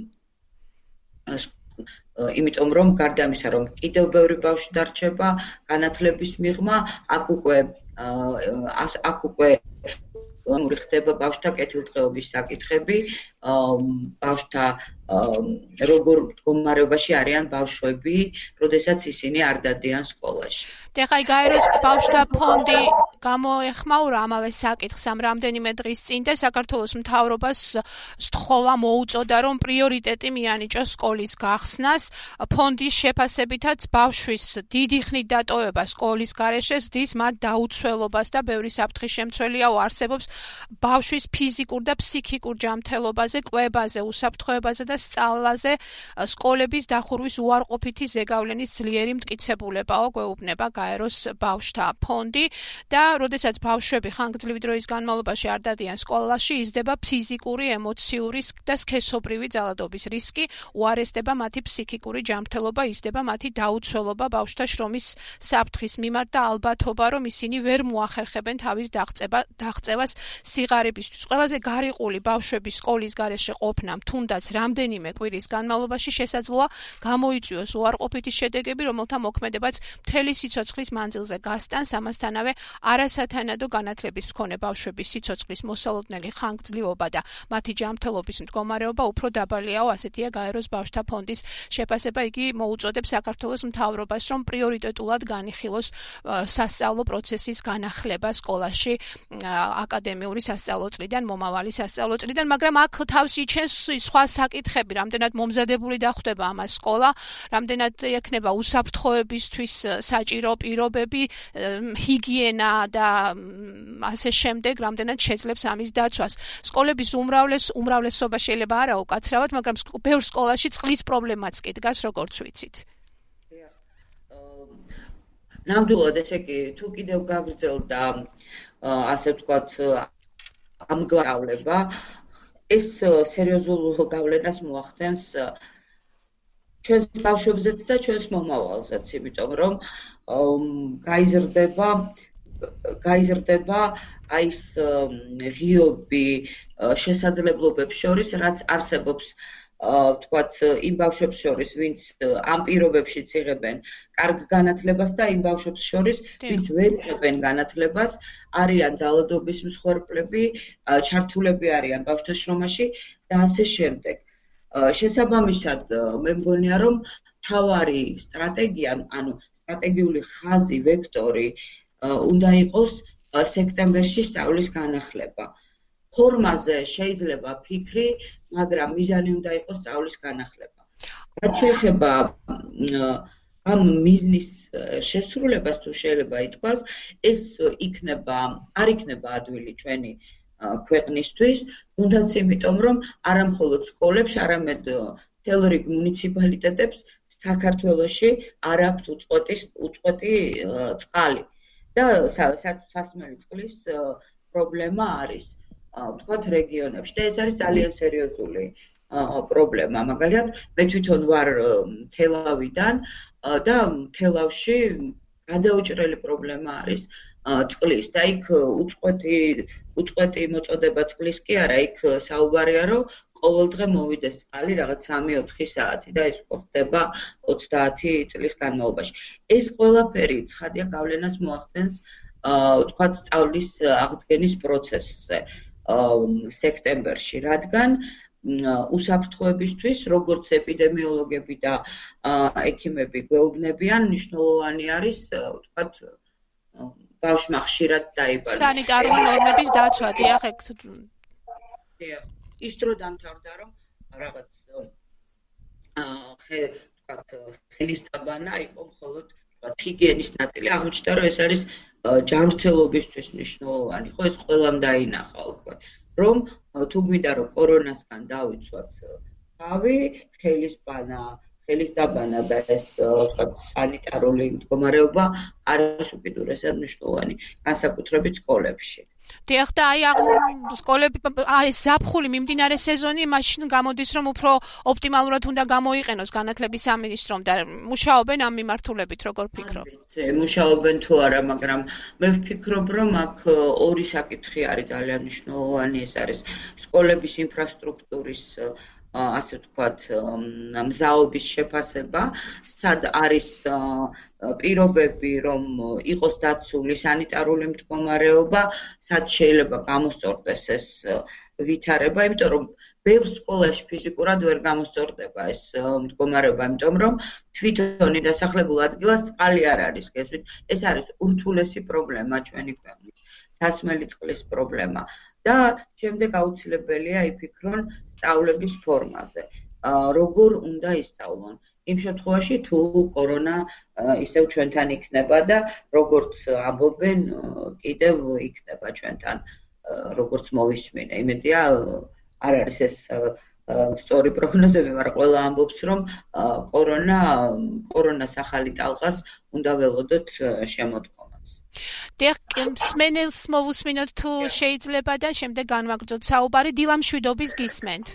Speaker 2: იმიტომ რომ გარდა იმისა, რომ კიდევ ბევრი ბავშვი დარჩება განათლების მიღმა, აქ უკვე აქ უკვე ხდება ბავშვთა კეთილდღეობის საკითხები, ბავშვთა როგორ მდგომარეობაში არიან ბავშვები, როდესაც ისინი არ დადიან სკოლაში.
Speaker 1: ეხლა გაეროს ბავშვთა ფონდი გამოეხმაურა ამავე საკითხს ამ რამდენიმე დღის წინ და საქართველოს მთავრობას სთხოვა მოუწოდა, რომ პრიორიტეტი მიანიჭოს სკოლის გახსნას. ფონდის შეფასებითაც ბავშვის დიდი ხნით დატოვება სკოლის გარეშე ზრდის მათ დაუცველობას და ბევრი საფრთხის შემცველია არსებობს ბავშვის ფიზიკურ და ფსიქიკურ ჯანმრთელობაზე, კვებაზე, უსაფრთხოებაზე და და სწავლაზე სკოლების დახურვის უარყოფითი ზეგავლენის ძლიერი მტკიცებულებაო გვეუბნება გაეროს ბავშვთა ფონდი და როდესაც ბავშვები ხანგრძლივი დროის განმავლობაში არ დადიან სკოლაში, იზრდება ფიზიკური, ემოციური და სქესობრივი ძალადობის რისკი, უარესდება მათი ფსიქიკური ჯანმრთელობა, იზრდება მათი დაუცველობა ბავშვთა შრომის საფრთხის მიმართ და ალბათობა, რომ ისინი ვერ მოახერხებენ თავის დაღწევა დაღწევას სიღარიბისთვის. ყველაზე გარიყული ბავშვები სკოლის გარეშე ყოფნამ თუნდაც რამდენიმე კვირის განმავლობაში შესაძლოა გამოიწვიოს უარყოფითი შედეგები, რომელთა მოქმედებაც მთელი სიცოცხლის მანძილზე გასტანს. ამასთანავე არასათანადო განათლების მქონე ბავშვების სიცოცხლის მოსალოდნელი ხანგრძლივობა და მათი ჯანმრთელობის მდგომარეობა უფრო დაბალიაო, ასეთია გაეროს ბავშვთა ფონდის შეფასება. იგი მოუწოდებს საქართველოს მთავრობას, რომ პრიორიტეტულად განიხილოს სასწავლო პროცესის განახლება სკოლაში აკადემიური სასწავლო წლიდან მომავალი სასწავლო წლიდან, მაგრამ აქ თავს იჩენს სხვა საკითხები, რამდენად მომზადებული დახვდება ამას სკოლა, რამდენად ექნება უსაფრთხოებისთვის საჭირო პირობები, ჰიგიენა და ასე შემდეგ, რამდენად შეძლებს ამის დაცვას. სკოლების უმრავლეს უმრავლესობა შეიძლება არა უკაცრავად, მაგრამ ბევრ სკოლაში წყლის პრობლემაც კი დგას, როგორც ვიცით.
Speaker 2: ნამდვილად ესე კი თუ კიდევ გაგრძელდა ასე ვთქვათ ამ გავლება, ეს სერიოზულ გავლენას მოახდენს ჩვენს ბავშვებზეც და ჩვენს მომავალზეც, იმიტომ რომ გაიზრდება გაიზრდება აი ეს ღიობი შესაძლებლობებს შორის, რაც არსებობს ვთქვათ იმ ბავშვებს შორის, ვინც ამ პირობებშიც იღებენ კარგ განათლებას და იმ ბავშვებს შორის, ვინც ვერ იღებენ განათლებას, არიან ძალადობის მსხვერპლები, ჩართულები არიან ბავშვთა შრომაში და ასე შემდეგ. შესაბამისად, მე მგონია, რომ მთავარი სტრატეგია, ანუ სტრატეგიული ხაზი, ვექტორი უნდა იყოს სექტემბერში სწავლის განახლება. ფორმაზე შეიძლება ფიქრი, მაგრამ მიზანი უნდა იყოს სწავლის განახლება. რაც შეეხება ამ მიზნის შესრულებას, თუ შეიძლება ითქვას, ეს იქნება, არ იქნება ადვილი ჩვენი ქვეყნისთვის, თუნდაც იმიტომ, რომ არა მხოლოდ სკოლებს, არამედ მთელ რიგ მუნიციპალიტეტებს საქართველოში არ აქვთ უწყვეტი წყალი და სასმელი წყლის პრობლემა არის. ვთქვათ რეგიონებში და ეს არის ძალიან სერიოზული პრობლემა. მაგალითად, მე თვითონ ვარ თელავიდან და თელავში გადაუჭრელი პრობლემა არის წყლის და იქ უწყვეტი უწყვეტი მოწოდება წყლის კი არა, იქ საუბარია, რომ ყოველდღე მოვიდეს წყალი რაღაც სამი ოთხი საათი და ეს ხდება ოცდაათი წლის განმავლობაში. ეს ყველაფერი ცხადია გავლენას მოახდენს ვთქვათ სწავლის აღდგენის პროცესზე. სექტემბერში, რადგან უსაფრთხოებისთვის, როგორც ეპიდემიოლოგები და ექიმები გვეუბნებიან, მნიშვნელოვანი არის, ვთქვათ, ბავშვმა ხშირად დაიბადეს.
Speaker 1: სანიტარული ნორმების დაცვა, დიახ, ეგ.
Speaker 2: დიახ, ის დრო დამთავრდა, რომ რაღაც ხე, ვთქვათ, ხელის დაბანა იყო მხოლოდ ჰიგიენის ნაწილი. აღმოჩნდა, რომ ეს არის ჯანმრთელობისთვის მნიშვნელოვანი, ხო ეს ყველამ დაინახა უკვე, რომ თუ გვინდა რომ კორონასგან დავიცვათ თავი, ხელის ბანა, ხელის დაბანა და ეს ვთქვათ სანიტარული მდგომარეობა არის უკიდურესად მნიშვნელოვანი, განსაკუთრებით სკოლებში.
Speaker 1: დიახ და აი სკოლები აი ზაფხული მიმდინარე სეზონი მაშინ გამოდის რომ უფრო ოპტიმალურად უნდა გამოიყენოს განათლების სამინისტრომ და მუშაობენ ამ მიმართულებით როგორ ფიქრობ?
Speaker 2: მუშაობენ თუ არა, მაგრამ მე ვფიქრობ რომ აქ ორი საკითხი არის ძალიან მნიშვნელოვანი, ეს არის სკოლების ინფრასტრუქტურის ასე ვთქვათ მზაობის შეფასება, სად არის პირობები, რომ იყოს დაცული სანიტარული მდგომარეობა, სად შეიძლება გამოსწორდეს ეს ვითარება, იმიტომ რომ ბევრ სკოლაში ფიზიკურად ვერ გამოსწორდება ეს მდგომარეობა, იმიტომ რომ თვითონი დასახლებულ ადგილას წყალი არ არის, გესმით? ეს არის ურთულესი პრობლემა ჩვენი ქვეყნის, სასმელი წყლის პრობლემა. და შემდეგ აუცილებელია იფიქრონ სწავლების ფორმაზე. როგორ უნდა ისწავლონ? იმ შემთხვევაში თუ კორონა ისევ ჩვენთან იქნება და როგორც ამბობენ, კიდევ იქნება ჩვენთან, როგორც მოვისმინე. იმედია არ არის ეს სწორი პროგნოზები, მაგრამ ყველა ამბობს, რომ კორონა კორონას ახალი ტალღას უნდა ველოდოთ შემოდგომას.
Speaker 1: დიახ, მსმენელს მოვუსმინოთ თუ შეიძლება და შემდეგ განვაგრძოთ საუბარი. დილა მშვიდობის გისმენთ.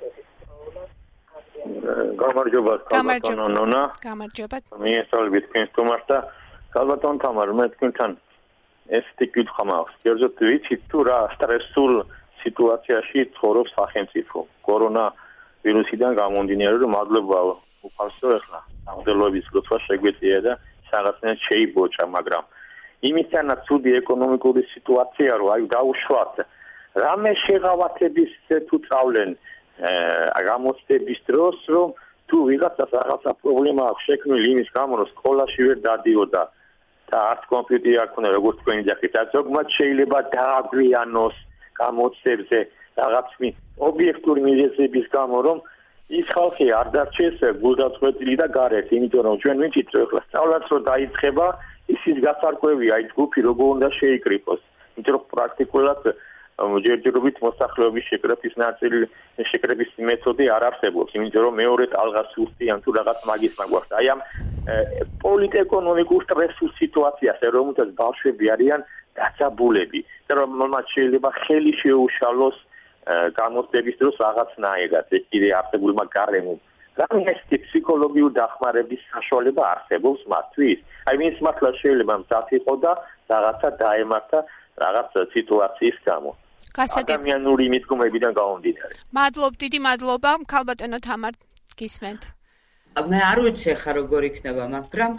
Speaker 5: გამარჯობა, კალბატონო ნონა.
Speaker 1: გამარჯობა.
Speaker 5: მიესალმებით თქვენს თომარს და კალბატონ თამარ, მე თქვენთან ესეთი კითხვა მაქვს. კერძოდ ვიცით თუ რა სტრესულ სიტუაციაში ცხოვრობს სახელმწიფო კორონა ვირუსიდან გამომდინარე, რომ მადლობა უფალსო ახლა აღდელობის ლოცვა შეგვეწია და რაღაცნაირად შეიბოჭა, მაგრამ იმისთანაც ცუდი ეკონომიკური სიტუაცია რო აი დაუშვათ რამე შეღავათების თუ წავლენ გამოცდების დროს რომ თუ ვიღაცას რაღაცა პრობლემა აქვს შექმნილი იმის გამო რომ სკოლაში ვერ დადიოდა და არც კომპიუტერი არ ქონდა როგორც თქვენი ძახით და ზოგმაც შეიძლება დააგვიანოს გამოცდებზე რაღაც ობიექტური მიზეზების გამო რომ ის ხალხი არ დარჩეს გულდაწყვეტილი და გარეთ, იმიტომ რომ ჩვენ ვიცით რომ ახლა სწავლაც რო დაიწყება ისის გასარკვევია ის ჯგუფი როგორ უნდა შეიკრიფოს, იმიტომ რომ პრაქტიკულად ჯერჯერობით მოსახლეობის შეკრების ნაწილი შეკრების მეთოდი არ არსებობს, იმიტომ რომ მეორე ტალღას უსწიან თუ რაღაც მაგის მაგვახს. აი ამ პოლიტეკონომიკურ სტრესულ სიტუაციაზე რომელთაც ბავშვები არიან დაწაბულები და რომ მათ შეიძლება ხელი შეუშალოს გამოცდების დროს რაღაცნაირად ეს კიდე არსებულმა გარემომ. რამე ფსიქოლოგიურ დახმარების საშუალება არსებობს მათთვის. აი მის მართლა შეიძლება მზად იყო და რაღაცა დაემართა რაღაც სიტუაციის გამო. ადამიანური მიდგომებიდან გამომდინარე.
Speaker 1: მადლობ, დიდი მადლობა, კალბატონო თამარ, გისმენთ.
Speaker 2: მე არ ვიცი ახლა როგორ იქნება, მაგრამ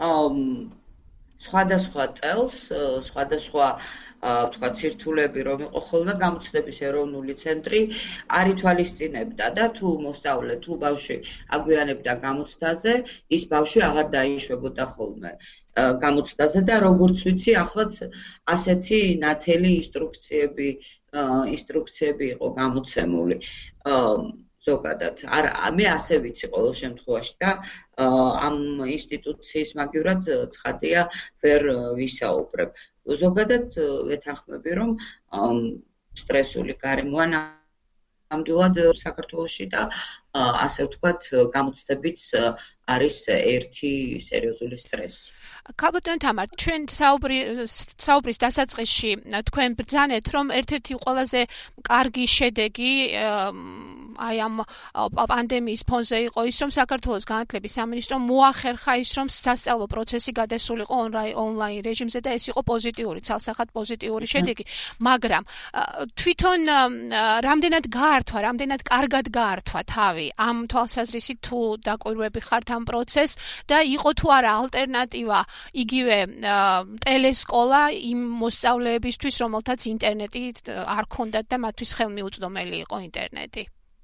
Speaker 2: სხვადასხვა წელს, სხვადასხვა თქვა ცირთულები რომ იყო ხოლმე გამოცდების ეროვნული ცენტრი არ ითვალისწინებდა და თუ მოსწავლე თუ ბავშვი აგვიანებდა გამოცდაზე, ის ბავშვი აღარ დაიშვებოდა ხოლმე გამოცდაზე და როგორც ვიცი, ახლაც ასეთი ნათელი ინსტრუქციები ინსტრუქციები იყო გამოცემული. ზოგადად არ მე ასე ვიცი ყოველ შემთხვევაში და ამ ინსტიტუციის მაგივრად ცხადია ვერ ვისაუბრებ. ზოგადად ვეთანხმები რომ სტრესული გარემოა ნამდვილად საქართველოში და ასე ვთქვათ გამოცდებიც არის ერთი სერიოზული სტრესი.
Speaker 1: კალბატონო თამარ, ჩვენ საუბრის დასაწყისში თქვენ ბრძანეთ რომ ერთ-ერთი ყველაზე კარგი შედეგი აი ამ პანდემიის ფონზე იყო ის რომ საქართველოს განათლების სამინისტრომ მოახერხა ის რომ სასწავლო პროცესი გადასულიყო ონლაინ რეჟიმზე და ეს იყო პოზიტიური, ცალსახად პოზიტიური შედეგი, მაგრამ თვითონ რამდენად გაართვა, რამდენად კარგად გაართვა თავი ამ თვალსაზრისით თუ დაკვირვები ხართ ამ პროცესს და იყო თუ არა ალტერნატივა იგივე ტელესკოლა იმ მოსწავლეებისთვის, რომელთაც ინტერნეტი არ ჰქონდათ და მათთვის ხელმიუწვდომელი იყო ინტერნეტი.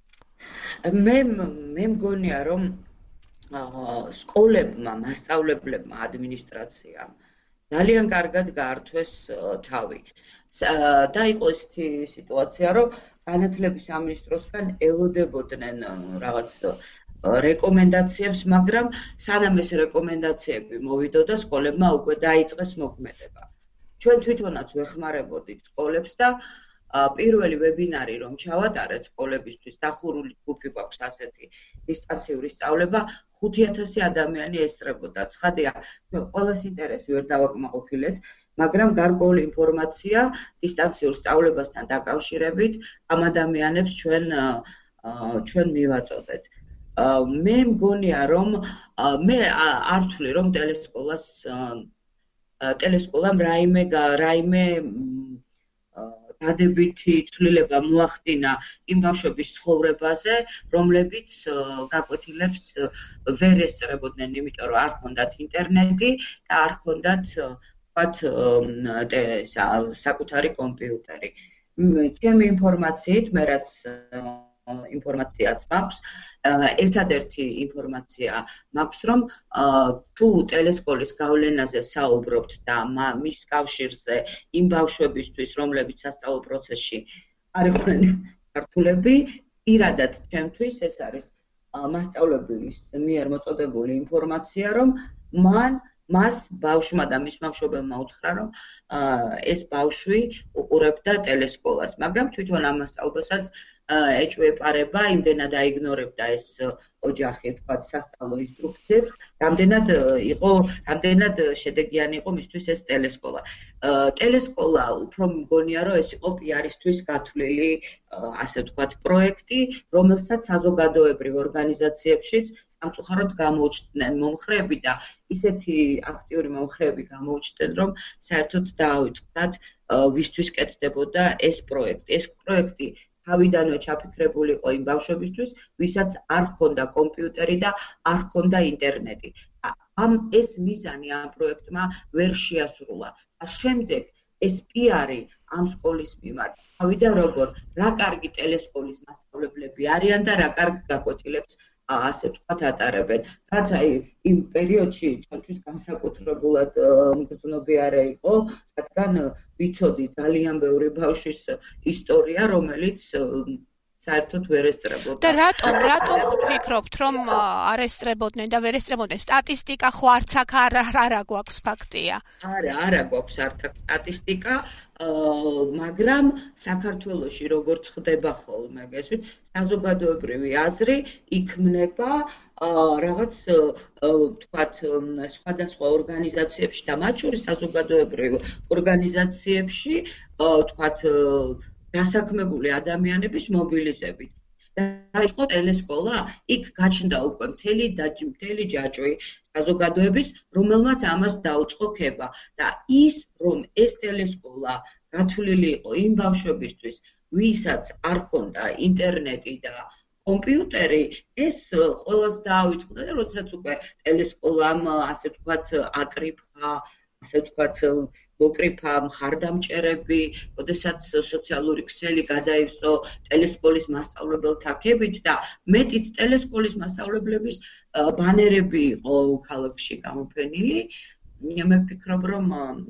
Speaker 2: მე მე მგონია რომ სკოლებმა, მასწავლებლებმა, ადმინისტრაციამ ძალიან კარგად გაართვეს თავი. და იყო ესეთი სიტუაცია, რომ განათლების სამინისტროსგან ელოდებოდნენ რაღაც რეკომენდაციებს, მაგრამ სანამ ეს რეკომენდაციები მოვიდოდა, სკოლებმა უკვე დაიწყეს მოქმედება. ჩვენ თვითონაც ვეხმარებოდით სკოლებს და პირველი ვებინარი რომ ჩავატარეთ სკოლებისთვის, დახურული ჯგუფი გვაქვს ასეთი დისტანციური სწავლება, ხუთი ათასი ადამიანი ესწრებოდა. ცხადია, ჩვენ ყველას ინტერესი ვერ დავაკმაყოფილეთ, მაგრამ გარკვეული ინფორმაცია დისტანციურ სწავლებასთან დაკავშირებით ამ ადამიანებს ჩვენ ჩვენ მივაწოდეთ. მე მგონია რომ მე არ ვთვლი რომ ტელესკოლას ტელესკოლამ რაიმე რაიმე დადებითი ცვლილება მოახდინა იმ ბავშვების ცხოვრებაზე, რომლებიც გაკვეთილებს ვერ ესწრებოდნენ, იმიტომ რომ არ ჰქონდათ ინტერნეტი და არ ჰქონდათ ვთქვათ საკუთარი კომპიუტერი. ჩემი ინფორმაციით, მე რაც ინფორმაციაც მაქვს, ერთადერთი ინფორმაცია მაქვს, რომ თუ ტელესკოლის გავლენაზე საუბრობთ და მის კავშირზე იმ ბავშვებისთვის, რომლებიც სასწავლო პროცესში არ იყვნენ გართულები, პირადად ჩემთვის ეს არის მასწავლებლის მიერ მოწოდებული ინფორმაცია, რომ მან მას ბავშვმა და მის ბავშვებმა უთხრა, რომ ეს ბავშვი უყურებდა ტელესკოლას, მაგრამ თვითონ ამასწავლებლსაც ეჭვეპარება, იმდენად აიგნორებდა ეს ოჯახი, თქვათ, სასწავლო ინსტრუქციებს, რამდენად იყო, რამდენად შედეგიანი იყო მისთვის ეს ტელესკოლა. ტელესკოლა უფრო მგონია, რომ ეს იყო პიარისთვის გათვლილი, ასე ვთქვათ, პროექტი, რომელსაც საზოგადოებრივ ორგანიზაციებშიც სამწუხაროდ გამოუჩნდნენ მომხრეები და ისეთი აქტიური მომხრეები გამოუჩნდნენ, რომ საერთოდ დაავიწყდათ ვისთვის კეთდებოდა ეს პროექტი. ეს პროექტი თავიდანვე ჩაფიქრებული იყო იმ ბავშვებისთვის, ვისაც არ ჰქონდა კომპიუტერი და არ ჰქონდა ინტერნეტი. ამ ეს მიზანი ამ პროექტმა ვერ შეასრულა. და შემდეგ ეს პიარი ამ სკოლის მიმართ წავიდა როგორ რა კარგი ტელესკოლის მასწავლებლები არიან და რა კარგ გაკვეთილებს ასე ვთქვათ ატარებენ. რაც აი იმ პერიოდში ჩვენთვის განსაკუთრებულად მგრძნობიარე იყო, რადგან ვიცოდი ძალიან ბევრი ბავშვის ისტორია, რომელიც საერთოდ ვერ ესწრებოდა.
Speaker 1: და რატომ, რატომ ვფიქრობთ, რომ არ ესწრებოდნენ და ვერ ესწრებოდნენ? სტატისტიკა ხო არც აქ არა გვაქვს ფაქტია.
Speaker 2: არა, არა გვაქვს არც სტატისტიკა, მაგრამ საქართველოში როგორც ხდება ხოლმე, გესმით, საზოგადოებრივი აზრი იქმნება რაღაც ვთქვათ, სხვადასხვა ორგანიზაციებში და მათ შორის საზოგადოებრივ ორგანიზაციებში, ვთქვათ, დასაქმებული ადამიანების მობილიზებით. და იყო ტელესკოლა, იქ გაჩნდა უკვე მთელი მთელი ჯაჭვი საზოგადოების, რომელმაც ამას დაუწყო ქება. და ის, რომ ეს ტელესკოლა გათვლილი იყო იმ ბავშვებისთვის, ვისაც არ ჰქონდა ინტერნეტი და კომპიუტერი, ეს ყველას დაავიწყდა და როდესაც უკვე ტელესკოლამ, ასე ვთქვათ, აკრიფა, ასე ვთქვათ, მოკრიფა მხარდამჭერები, როდესაც სოციალური ქსელი გადაივსო ტელესკოლის მასწავლებელთა ქებით და მეტიც ტელესკოლის მასწავლებლების ბანერები იყო ქალაქში გამოფენილი, მე ვფიქრობ, რომ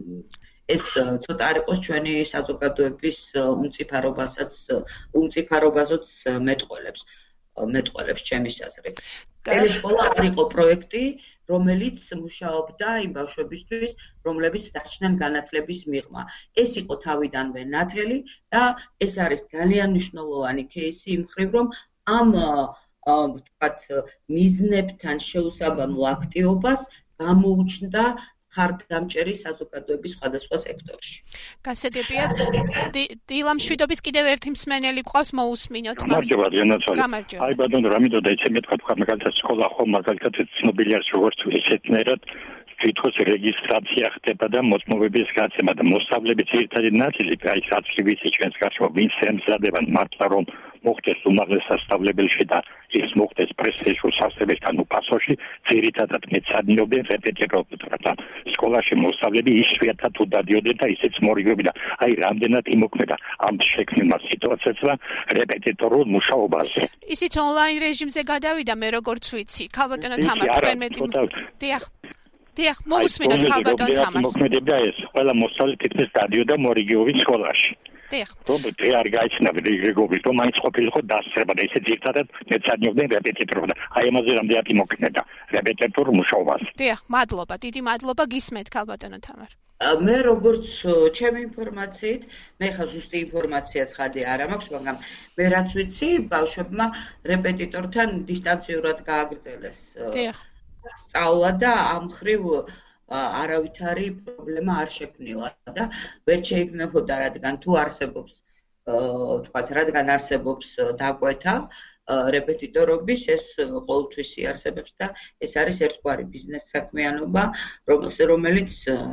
Speaker 2: ეს ცოტა არ იყოს ჩვენი საზოგადოების უმწიფარობასაც უმწიფარობაზოც მეტყველებს მეტყველებს ჩემის აზრით. ტელესკოლა არ იყო პროექტი, რომელიც მუშაობდა იმ ბავშვებისთვის, რომლებიც დარჩნენ განათლების მიღმა. ეს იყო თავიდანვე ნათელი და ეს არის ძალიან მნიშვნელოვანი кейსი იმ მხრივ, რომ ამ ვთქვათ, მიზნებთან შეუსაბამო აქტივობას გამოუჩნდა მხარდამჭერი საზოგადოების სხვადასხვა სექტორში.
Speaker 1: გასაგებია, დილა მშვიდობის კიდევ ერთი მსმენელი გვყავს, მოусმინოთ მას.
Speaker 6: გამარჯობა, დიანაცვალი. აი ბატონო, რა მინდოდა იცი მეთქვა თქვა მაგალითად სკოლა ხომ მაგალითად ცნობილი არის როგორც ესეთნაირად თვითონ რეგისტრაცია ხდება და მოწმობების გაცემა და მოსწავლეების ერთადი ნაწილი აი საცივისი ჩვენს გარშემო ვინც ემზადებან მართლა რომ მოხდეს უმაღლეს სასწავლებელში და ის მოხდეს პრესტიჟულ სასწავლებელთან უფასოში, ძირითადად მეცადინეობენ რეპეტიტორებთან და სკოლაში მოსწავლეები იშვიათად თუ დადიოდნენ და ისიც მორიგები და აი რამდენად იმოქმედა ამ შექმნილმა სიტუაციებმა რეპეტიტორულ მუშაობაზე.
Speaker 1: ისიც ონლაინ რეჟიმზე გადავიდა, მე როგორც ვიცი. ქალბატონო თამარ, თქვენ მეტი დიახ. დიახ, მოусმინოთ ქალბატონ თამარს.
Speaker 6: მოქმედებდა ეს, ყველა მოსწავლე თითქმის დადიოდა მორიგეობის სკოლაში.
Speaker 1: დიახ.
Speaker 6: რობოტი არ გაიცნა რეგულირებით, რომ მაინც ყოფილიყო დასწრება და ისე ძირთადად მეცადინეობდნენ რეპეტიტორებთან. აი ამაზე რამდენად იმოქმედა რეპეტიტორ მუშაობაზე.
Speaker 1: დიახ, მადლობა, დიდი მადლობა, გისმენთ ქალბატონო თამარ.
Speaker 2: მე როგორც ჩემი ინფორმაციით, მე ხა ზუსტი ინფორმაცია ცხადი არ მაქვს, მაგრამ მე რაც ვიცი, ბავშვებმა რეპეტიტორთან დისტანციურად გააგრძელეს.
Speaker 1: დიახ.
Speaker 2: სწავლა და ამ მხრივ არავითარი პრობლემა არ შექმნილა და ვერ შეიქმნებოდა, რადგან თუ არსებობს, ვთქვათ, რადგან არსებობს დაკვეთა რეპეტიტორობის, ეს ყოველთვის იარსებებს და ეს არის ერთგვარი ბიზნეს საქმიანობა, რომელიც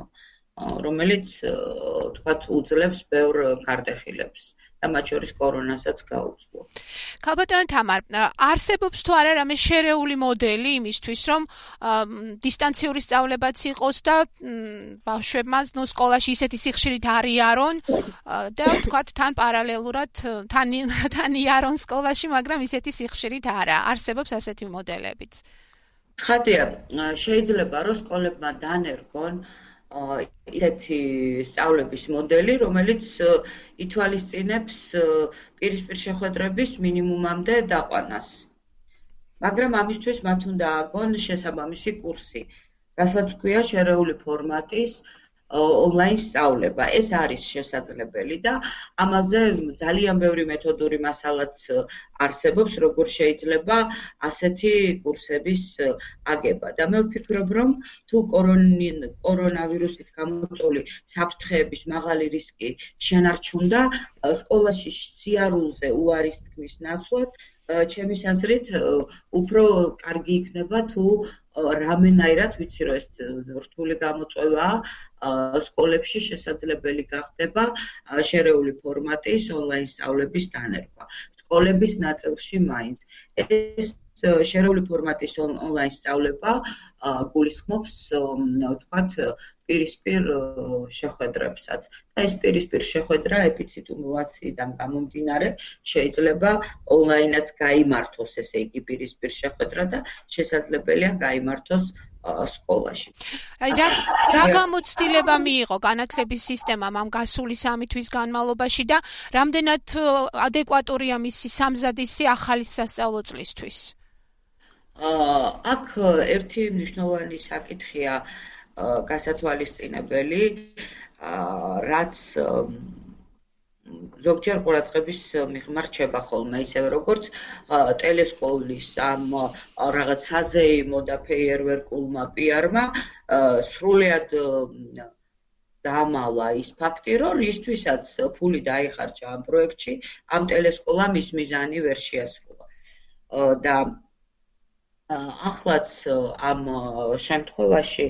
Speaker 2: რომელიც ვთქვათ, უძლებს ბევრ კარტეხილებს და მათ შორის კორონასაც გაუძლო.
Speaker 1: ქალბატონო თამარ, არსებობს თუ არა რამე შერეული მოდელი იმისთვის, რომ დისტანციური სწავლებაც იყოს და ბავშვებმა ნუ სკოლაში ისეთი სიხშირით არ იარონ და ვთქვათ, თან პარალელურად თან თან იარონ სკოლაში, მაგრამ ისეთი სიხშირით არა. არსებობს ასეთი მოდელებიც.
Speaker 2: ხადია, შეიძლება რომ სკოლებმა დანერგონ ისეთი სწავლების მოდელი, რომელიც ითვალისწინებს პირისპირ შეხვედრების მინიმუმამდე დაყვანას. მაგრამ ამისთვის მათ უნდა ააგონ შესაბამისი კურსი. რასაც ქვია შერეული ფორმატის ონლაინ სწავლება. ეს არის შესაძლებელი და ამაზე ძალიან ბევრი მეთოდური მასალაც არსებობს, როგორ შეიძლება ასეთი კურსების აგება. და მე ვფიქრობ, რომ თუ კორონავირუსით გამოწვეული საფრთხეების მაღალი რისკი შენარჩუნდა, სკოლაში სიარულზე უარის თქმის ნაცვლად, ჩემი აზრით, უფრო კარგი იქნება თუ რამენაირად ვიცი რომ ეს რთული გამოწვევაა სკოლებში შესაძლებელი გახდება შერეული ფორმატის ონლაინ სწავლების დანერგვა. სკოლების ნაწილში მაინც ეს შერეული ფორმატის ონლაინ სწავლება გულისხმობს თქვათ პირისპირ შეხვედრებსაც. და ეს პირისპირ შეხვედრა ეპიციტუმულაციიდან გამომდინარე შეიძლება ონლაინაც გაიმართოს, ესე იგი პირისპირ შეხვედრა და შესაძლებელია გაიმართოს სკოლაში.
Speaker 1: რა რა გამოცდილება მიიღო განათლების სისტემამ ამ გასული სამი თვის განმავლობაში და რამდენად ადეკვატურია მისი სამზადისი ახალი სასწავლო წლისთვის?
Speaker 2: აქ ერთი მნიშვნელოვანი საკითხია გასათვალისწინებელი, რაც ზოგჯერ ყურადღების მიღმა რჩება ხოლმე, ისევე როგორც ტელესკოლის ამ რაღაც საზეიმო და ფეიერვერკულმა პიარმა სრულად დამალა ის ფაქტი, რომ რისთვისაც ფული დაიხარჯა ამ პროექტში, ამ ტელესკოლამ ის მიზანი ვერ შეასრულა. და ახლაც ამ შემთხვევაში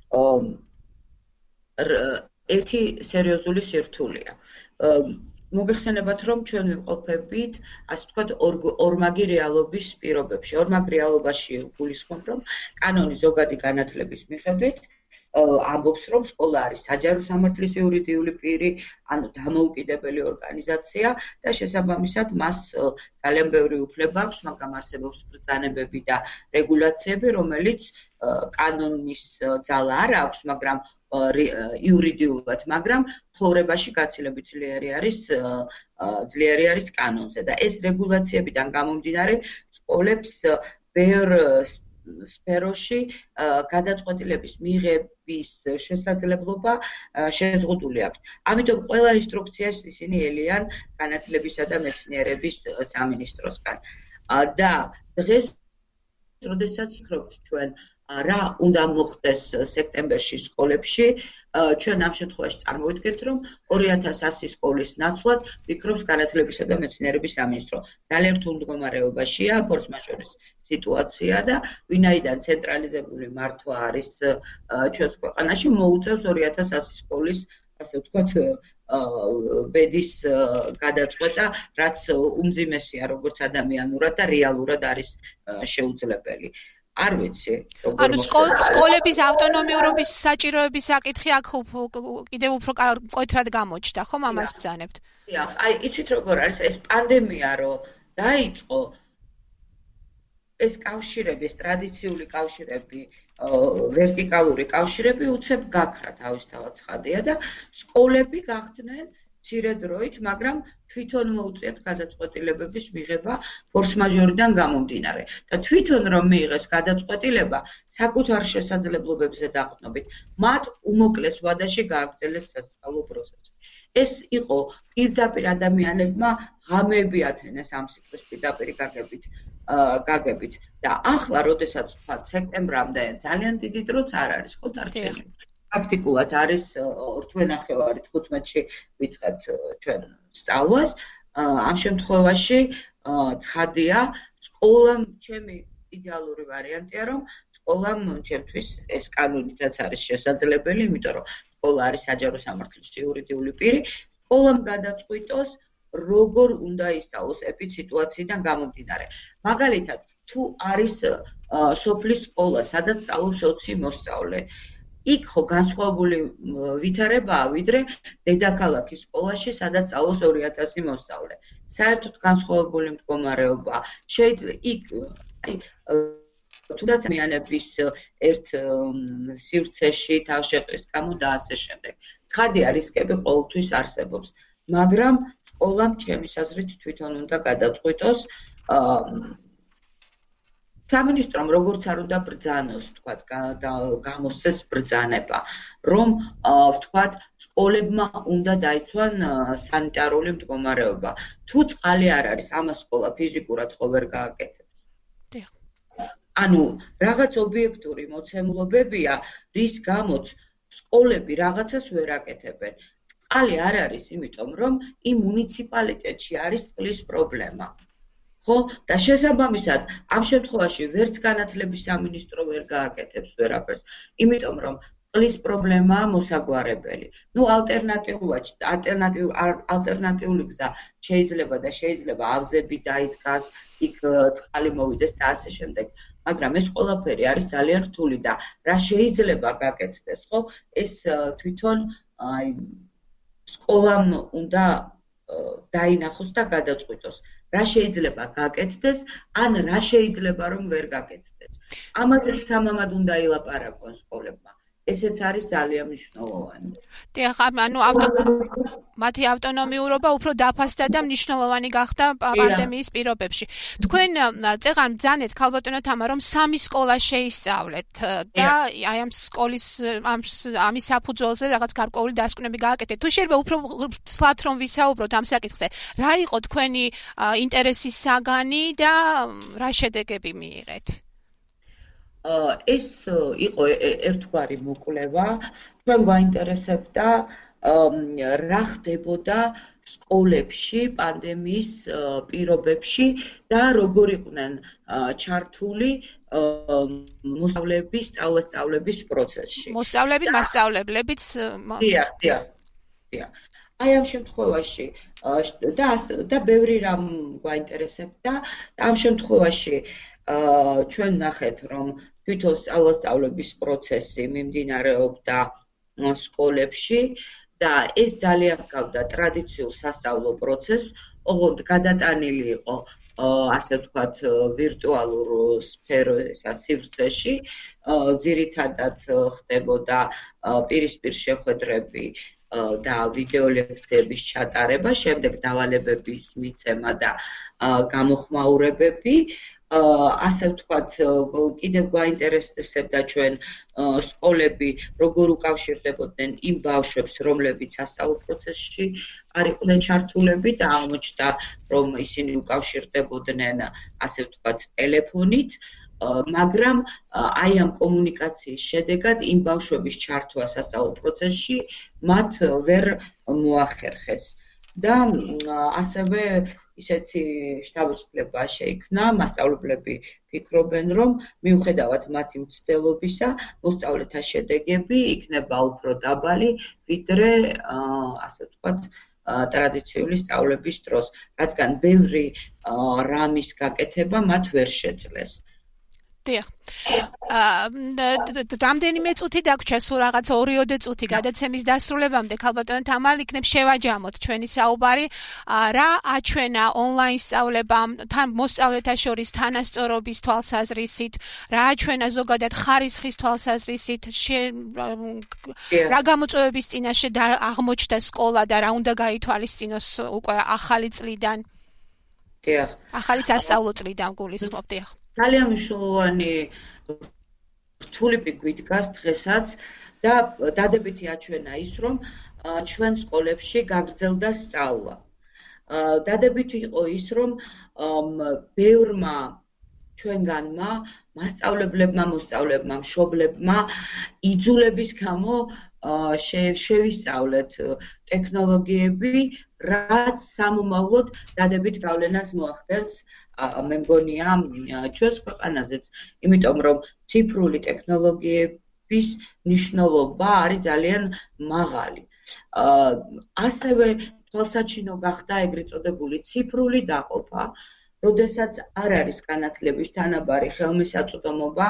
Speaker 2: ერთი სერიოზული სირთულეა. მოგეხსენებათ, რომ ჩვენ ვიმყოფებით, ასე ვთქვათ, ორმაგი რეალობის პირობებში. ორმაგ რეალობაში გულისხმობ, რომ კანონი ზოგადი განათლების მიხედვით ამბობს, რომ სკოლა არის საჯარო სამართლის იურიდიული პირი, ანუ დამოუკიდებელი ორგანიზაცია და შესაბამისად მას ძალიან ბევრი უფლება აქვს, მაგრამ არსებობს ბრძანებები და რეგულაციები, რომელიც კანონის ძალა არ აქვს, მაგრამ იურიდიულად, მაგრამ ცხოვრებაში გაცილებით ძლიერი არის ძლიერი არის კანონზე და ეს რეგულაციებიდან გამომდინარე სკოლებს ბევრ სფეროში გადაწყვეტილების მიღების შესაძლებლობა შეზღუდული აქვს. ამიტომ ყველა ინსტრუქციას ისინი ელიან განათლებისა და მეცნიერების სამინისტროსგან. და დღეს, როდესაც ვფიქრობთ ჩვენ რა უნდა მოხდეს სექტემბერში სკოლებში, ჩვენ ამ შემთხვევაში წარმოვიდგენთ, რომ ორი ათას ასი სკოლის ნაცვლად ვფიქრობს განათლებისა და მეცნიერების სამინისტრო. ძალიან რთულ მდგომარეობაშია ფორს-მაჟორის სიტუაცია და ვინაიდან ცენტრალიზებული მართვა არის ჩვენს ქვეყანაში, მოუწევს ორი ათას ასი სკოლის, ასე ვთქვათ, ბედის გადაწყვეტა, რაც უმძიმესია როგორც ადამიანურად და რეალურად არის შეუძლებელი. არ ვიცი,
Speaker 1: როგორ ანუ სკოლების ავტონომიურობის საჭიროების საკითხი აქ კიდევ უფრო მკვეთრად გამოჩნდა, ხომ ამას ბრძანებთ?
Speaker 2: დიახ, აი იცით როგორ არის, ეს პანდემია რო დაიწყო, ეს კავშირები, ეს ტრადიციული კავშირები, ვერტიკალური კავშირები უცებ გაქრა თავისთავად ცხადია და სკოლები გახდნენ მცირე დროით, მაგრამ თვითონ მოუწიათ გადაწყვეტილებების მიღება ფორს-მაჟორიდან გამომდინარე. და თვითონ რომ მიიღეს გადაწყვეტილება საკუთარ შესაძლებლობებზე დაყრდნობით, მათ უმოკლეს ვადაში გააგრძელეს სასწავლო პროცესი. ეს იყო პირდაპირ ადამიანებმა ღამეები ათენეს ამ სიტყვის პირდაპირ გაგებით, გაგებით და ახლა, როდესაც ვთქვათ, სექტემბრამდე ძალიან დიდი დროც არ არის, ხო დარჩენილი. პრაქტიკულად არის რთვენახევარი თხუთმეტში ვიწყებთ ჩვენ სწავლას. ამ შემთხვევაში ცხადია, სკოლამ ჩემი იდეალური ვარიანტია, რომ სკოლამ ჩემთვის ეს კანონითაც არის შესაძლებელი, იმიტომ რომ სკოლა არის საჯარო სამართლის იურიდიული პირი, სკოლამ გადაწყვიტოს, როგორ უნდა ისწავლოს ეპიდემიისიტუაციიდან გამომდინარე. მაგალითად, თუ არის სოფლის სკოლა, სადაც სწავლობს ოცი მოსწავლე, იქ ხო განსხვავებული ვითარებაა, ვიდრე დედაქალაქის სკოლაში, სადაც სწავლობს ორი ათასი მოსწავლე. საერთოდ განსხვავებული მდგომარეობაა. შეიძლება იქ აი თუნდაც ადამიანების ერთ სივრცეში თავშეყრის გამო და ასე შემდეგ. ცხადია, რისკები ყოველთვის არსებობს, მაგრამ სკოლამ ჩემი აზრით თვითონ უნდა გადაწყვიტოს სამინისტრომ როგორც არ უნდა ბრძანოს, თქვათ, გამოსცეს ბრძანება, რომ ვთქვათ, სკოლებმა უნდა დაიცვან სანიტარული მდგომარეობა. თუ წყალი არ არის, ამას სკოლა ფიზიკურად ხო ვერ გააკეთებს. ანუ რაღაც ობიექტური მოცემულობებია, რის გამოც სკოლები რაღაცას ვერ აკეთებენ. წყალი არ არის, იმიტომ რომ იმ მუნიციპალიტეტში არის წყლის პრობლემა. ხო, და შესაბამისად, ამ შემთხვევაში ვერც განათლების სამინისტრო ვერ გააკეთებს ვერაფერს, იმიტომ რომ წყლის პრობლემაა მოსაგვარებელი. ნუ ალტერნატიულად, ალტერნატიული გზა შეიძლება და შეიძლება ავზები დაიდგას, იქ წყალი მოვიდეს და ასე შემდეგ. მაგრამ ეს ყველაფერი არის ძალიან რთული და რა შეიძლება გაკეთდეს, ხო? ეს თვითონ აი სკოლამ უნდა დაინახოს და გადაწყვიტოს. რა შეიძლება გაკეთდეს, ან რა შეიძლება რომ ვერ გაკეთდეს. ამაზეც თამამად უნდა ილაპარაკონ სკოლებმა. ესეც არის ძალიან მნიშვნელოვანი.
Speaker 1: დიახ, ანუ მათი ავტონომიურობა უფრო დაფასდა და მნიშვნელოვანი გახდა პანდემიის პირობებში. თქვენ წეღან ბრძანეთ ქალბატონო თამა, რომ სამი სკოლა შეისწავლეთ და აი ამ სკოლის ამის საფუძველზე რაღაც გარკვეული დასკვნები გააკეთეთ. თუ შეიძლება უფრო ცლად რომ ვისაუბროთ ამ საკითხზე, რა იყო თქვენი ინტერესის საგანი და რა შედეგები მიიღეთ?
Speaker 2: ეს იყო ერთგვარი მოკვლევა, ჩვენ გვაინტერესებდა რა ხდებოდა სკოლებში პანდემიის პირობებში და როგორ იყვნენ ჩართული მოსწავლეების სწავლა-სწავლების პროცესში.
Speaker 1: მოსწავლეები, მასწავლებლებიც
Speaker 2: დიახ, დიახ. დიახ. აი ამ შემთხვევაში და და ბევრი რამ გვაინტერესებდა და ამ შემთხვევაში ჩვენ ნახეთ, რომ თვითონ სწავლა-სწავლების პროცესი მიმდინარეობდა სკოლებში და ეს ძალიან ჰგავდა ტრადიციულ სასწავლო პროცესს, ოღონდ გადატანილი იყო ასე ვთქვათ ვირტუალურ სფეროში, ძირითადად ხდებოდა პირისპირ შეხვედრები და ვიდეო ლექციების ჩატარება, შემდეგ დავალებების მიცემა და გამოხმაურებები. ასე ვთქვათ, კიდევ გვაინტერესებდა ჩვენ სკოლები, როგორ უკავშირდებოდნენ იმ ბავშვებს, რომლებიც სასწავლო პროცესში არ იყვნენ ჩართულები და აღმოჩნდა, რომ ისინი უკავშირდებოდნენ, ასე ვთქვათ, ტელეფონით, მაგრამ აი ამ კომუნიკაციის შედეგად იმ ბავშვების ჩართვა სასწავლო პროცესში მათ ვერ მოახერხეს. და ასევე ისეთი შთაბეჭდილება შეიქმნა, მასწავლებლები ფიქრობენ, რომ მიუხედავად მათი მცდელობისა, მოსწავლეთა შედეგები იქნება უფრო დაბალი, ვიდრე ასე ვთქვათ, ტრადიციული სწავლების დროს, რადგან ბევრი რამის გაკეთება მათ ვერ შეძლეს.
Speaker 1: დიახ. რამდენიმე წუთი დაგვრჩა, სულ რაღაც ორიოდე წუთი გადაცემის დასრულებამდე, ქალბატონო თამარ, იქნებ შევაჯამოთ ჩვენი საუბარი, რა აჩვენა ონლაინ სწავლებამ, თან მოსწავლეთა შორის თანასწორობის თვალსაზრისით, რა აჩვენა ზოგადად ხარისხის თვალსაზრისით, რა გამოწვევების წინაშე აღმოჩნდა სკოლა და რა უნდა გაითვალისწინოს უკვე ახალი წლიდან?
Speaker 2: დიახ.
Speaker 1: ახალი სასწავლო წლიდან გულისხმობ, დიახ.
Speaker 2: ძალიან მნიშვნელოვანი რთული პიკვი დგას დღესაც და დადებითი აჩვენა ის, რომ ჩვენ სკოლებში გაგრძელდა სწავლა. დადებითი იყო ის, რომ ბევრმა ჩვენგანმა მასწავლებლებმა, მოსწავლებმა, მშობლებმა იძულების გამო შევისწავლეთ ტექნოლოგიები, რაც სამომავლოდ დადებით გავლენას მოახდენს მე მგონია ჩვენს ქვეყანაზეც, იმიტომ რომ ციფრული ტექნოლოგიების მნიშვნელობა არის ძალიან მაღალი. ასევე თვალსაჩინო გახდა ეგრეთ წოდებული ციფრული დაყოფა, როდესაც არ არის განათლების თანაბარი ხელმისაწვდომობა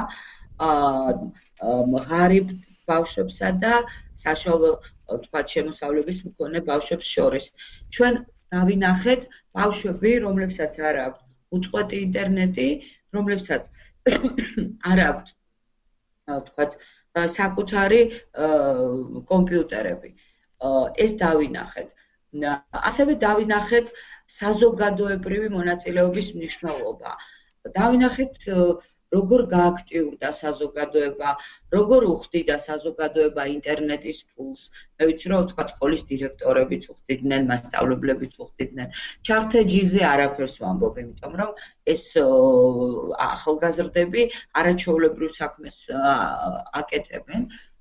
Speaker 2: ღარიბ ბავშვებსა და საშუალო თქვათ შემოსავლების მქონე ბავშვებს შორის. ჩვენ დავინახეთ ბავშვები, რომლებსაც არ აქვთ უწყვეტი ინტერნეტი, რომლებსაც არ აქვთ თქვათ საკუთარი კომპიუტერები. ეს დავინახეთ. ასევე დავინახეთ საზოგადოებრივი მონაწილეობის მნიშვნელობა. დავინახეთ როგორ გააქტიურდა საზოგადოება, როგორ უხდიდა საზოგადოება ინტერნეტის ფულს. მე ვიცი რომ თქვა სკოლის დირექტორებიც უხდიდნენ, მასწავლებლებიც უხდიდნენ. ჩართეჯიზე არაფერს ვამბობ, იმიტომ რომ ეს ახალგაზრდები არაჩვეულებრივ საქმეს აკეთებენ.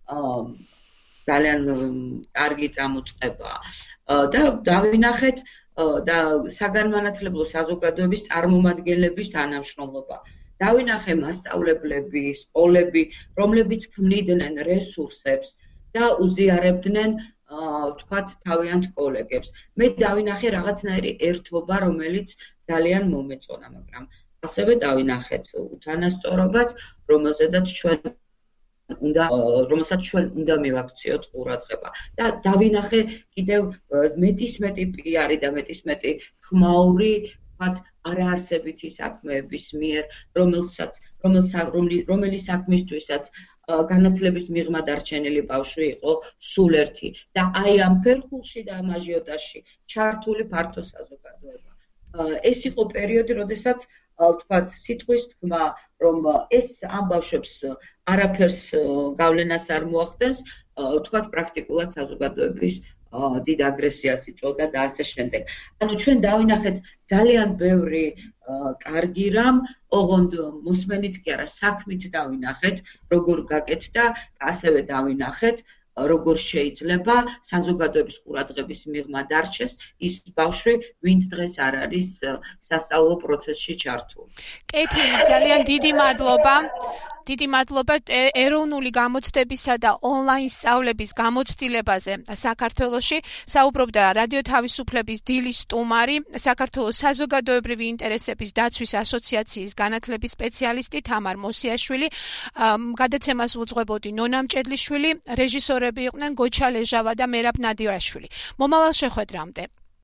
Speaker 2: ძალიან კარგი წამოწყებაა. და დავინახეთ და საგანმანათლებლო საზოგადოების წარმომადგენლების თანამშრომლობა. დავინახე მასწავლებლები, სკოლები, რომლებიც ქმნიდნენ რესურსებს და უზიარებდნენ თქვათ თავიანთ კოლეგებს. მე დავინახე რაღაცნაირი ერთობა, რომელიც ძალიან მომეწონა, მაგრამ ასევე დავინახეთ უთანასწორობაც, რომელზედაც ჩვენ უნდა რომელსაც ჩვენ უნდა მივაქციოთ ყურადღება და დავინახე კიდევ მეტის მეტი პიარი და მეტის მეტი ხმაური ვთქვათ არაარსებითი საქმეების მიერ რომელსაც რომელი საქმისთვისაც განათლების მიღმა დარჩენილი ბავშვი იყო სულ ერთი და აი ამ ფერხულში და ამ აჟიოტაჟში ჩართული ფართო საზოგადოება. ეს იყო პერიოდი, როდესაც ვთქვათ სიტყვის თქმა, რომ ეს ამ ბავშვებს არაფერს გავლენას არ მოახდენს, ვთქვათ პრაქტიკულად საზოგადოების დიდ აგრესიას იწვევდა და ასე შემდეგ. ანუ ჩვენ დავინახეთ ძალიან ბევრი კარგი რამ, ოღონდ მოსმენით კი არა, საქმით დავინახეთ, როგორ გაკეთდა, ასევე დავინახეთ როგორ შეიძლება საზოგადოების ყურადღების მიღმა დარჩეს ის ბავშვი, ვინც დღეს არ არის სასწავლო პროცესში ჩართული.
Speaker 1: კეთილი, ძალიან დიდი მადლობა. დიდი მადლობა ეროვნული გამოცდებისა და ონლაინ სწავლების გამოცდილებაზე საქართველოში. საუბრობდა რადიო თავისუფლების დილის სტუმარი, საქართველოს საზოგადოებრივი ინტერესების დაცვის ასოციაციის განათლების სპეციალისტი თამარ მოსიაშვილი. გადაცემას უძღვებოდი ნონა მჭედლიშვილი, რეჟისორები იყვნენ გოჩა ლეჟავა და მერაბ ნადირაშვილი. მომავალ შეხვედრამდე.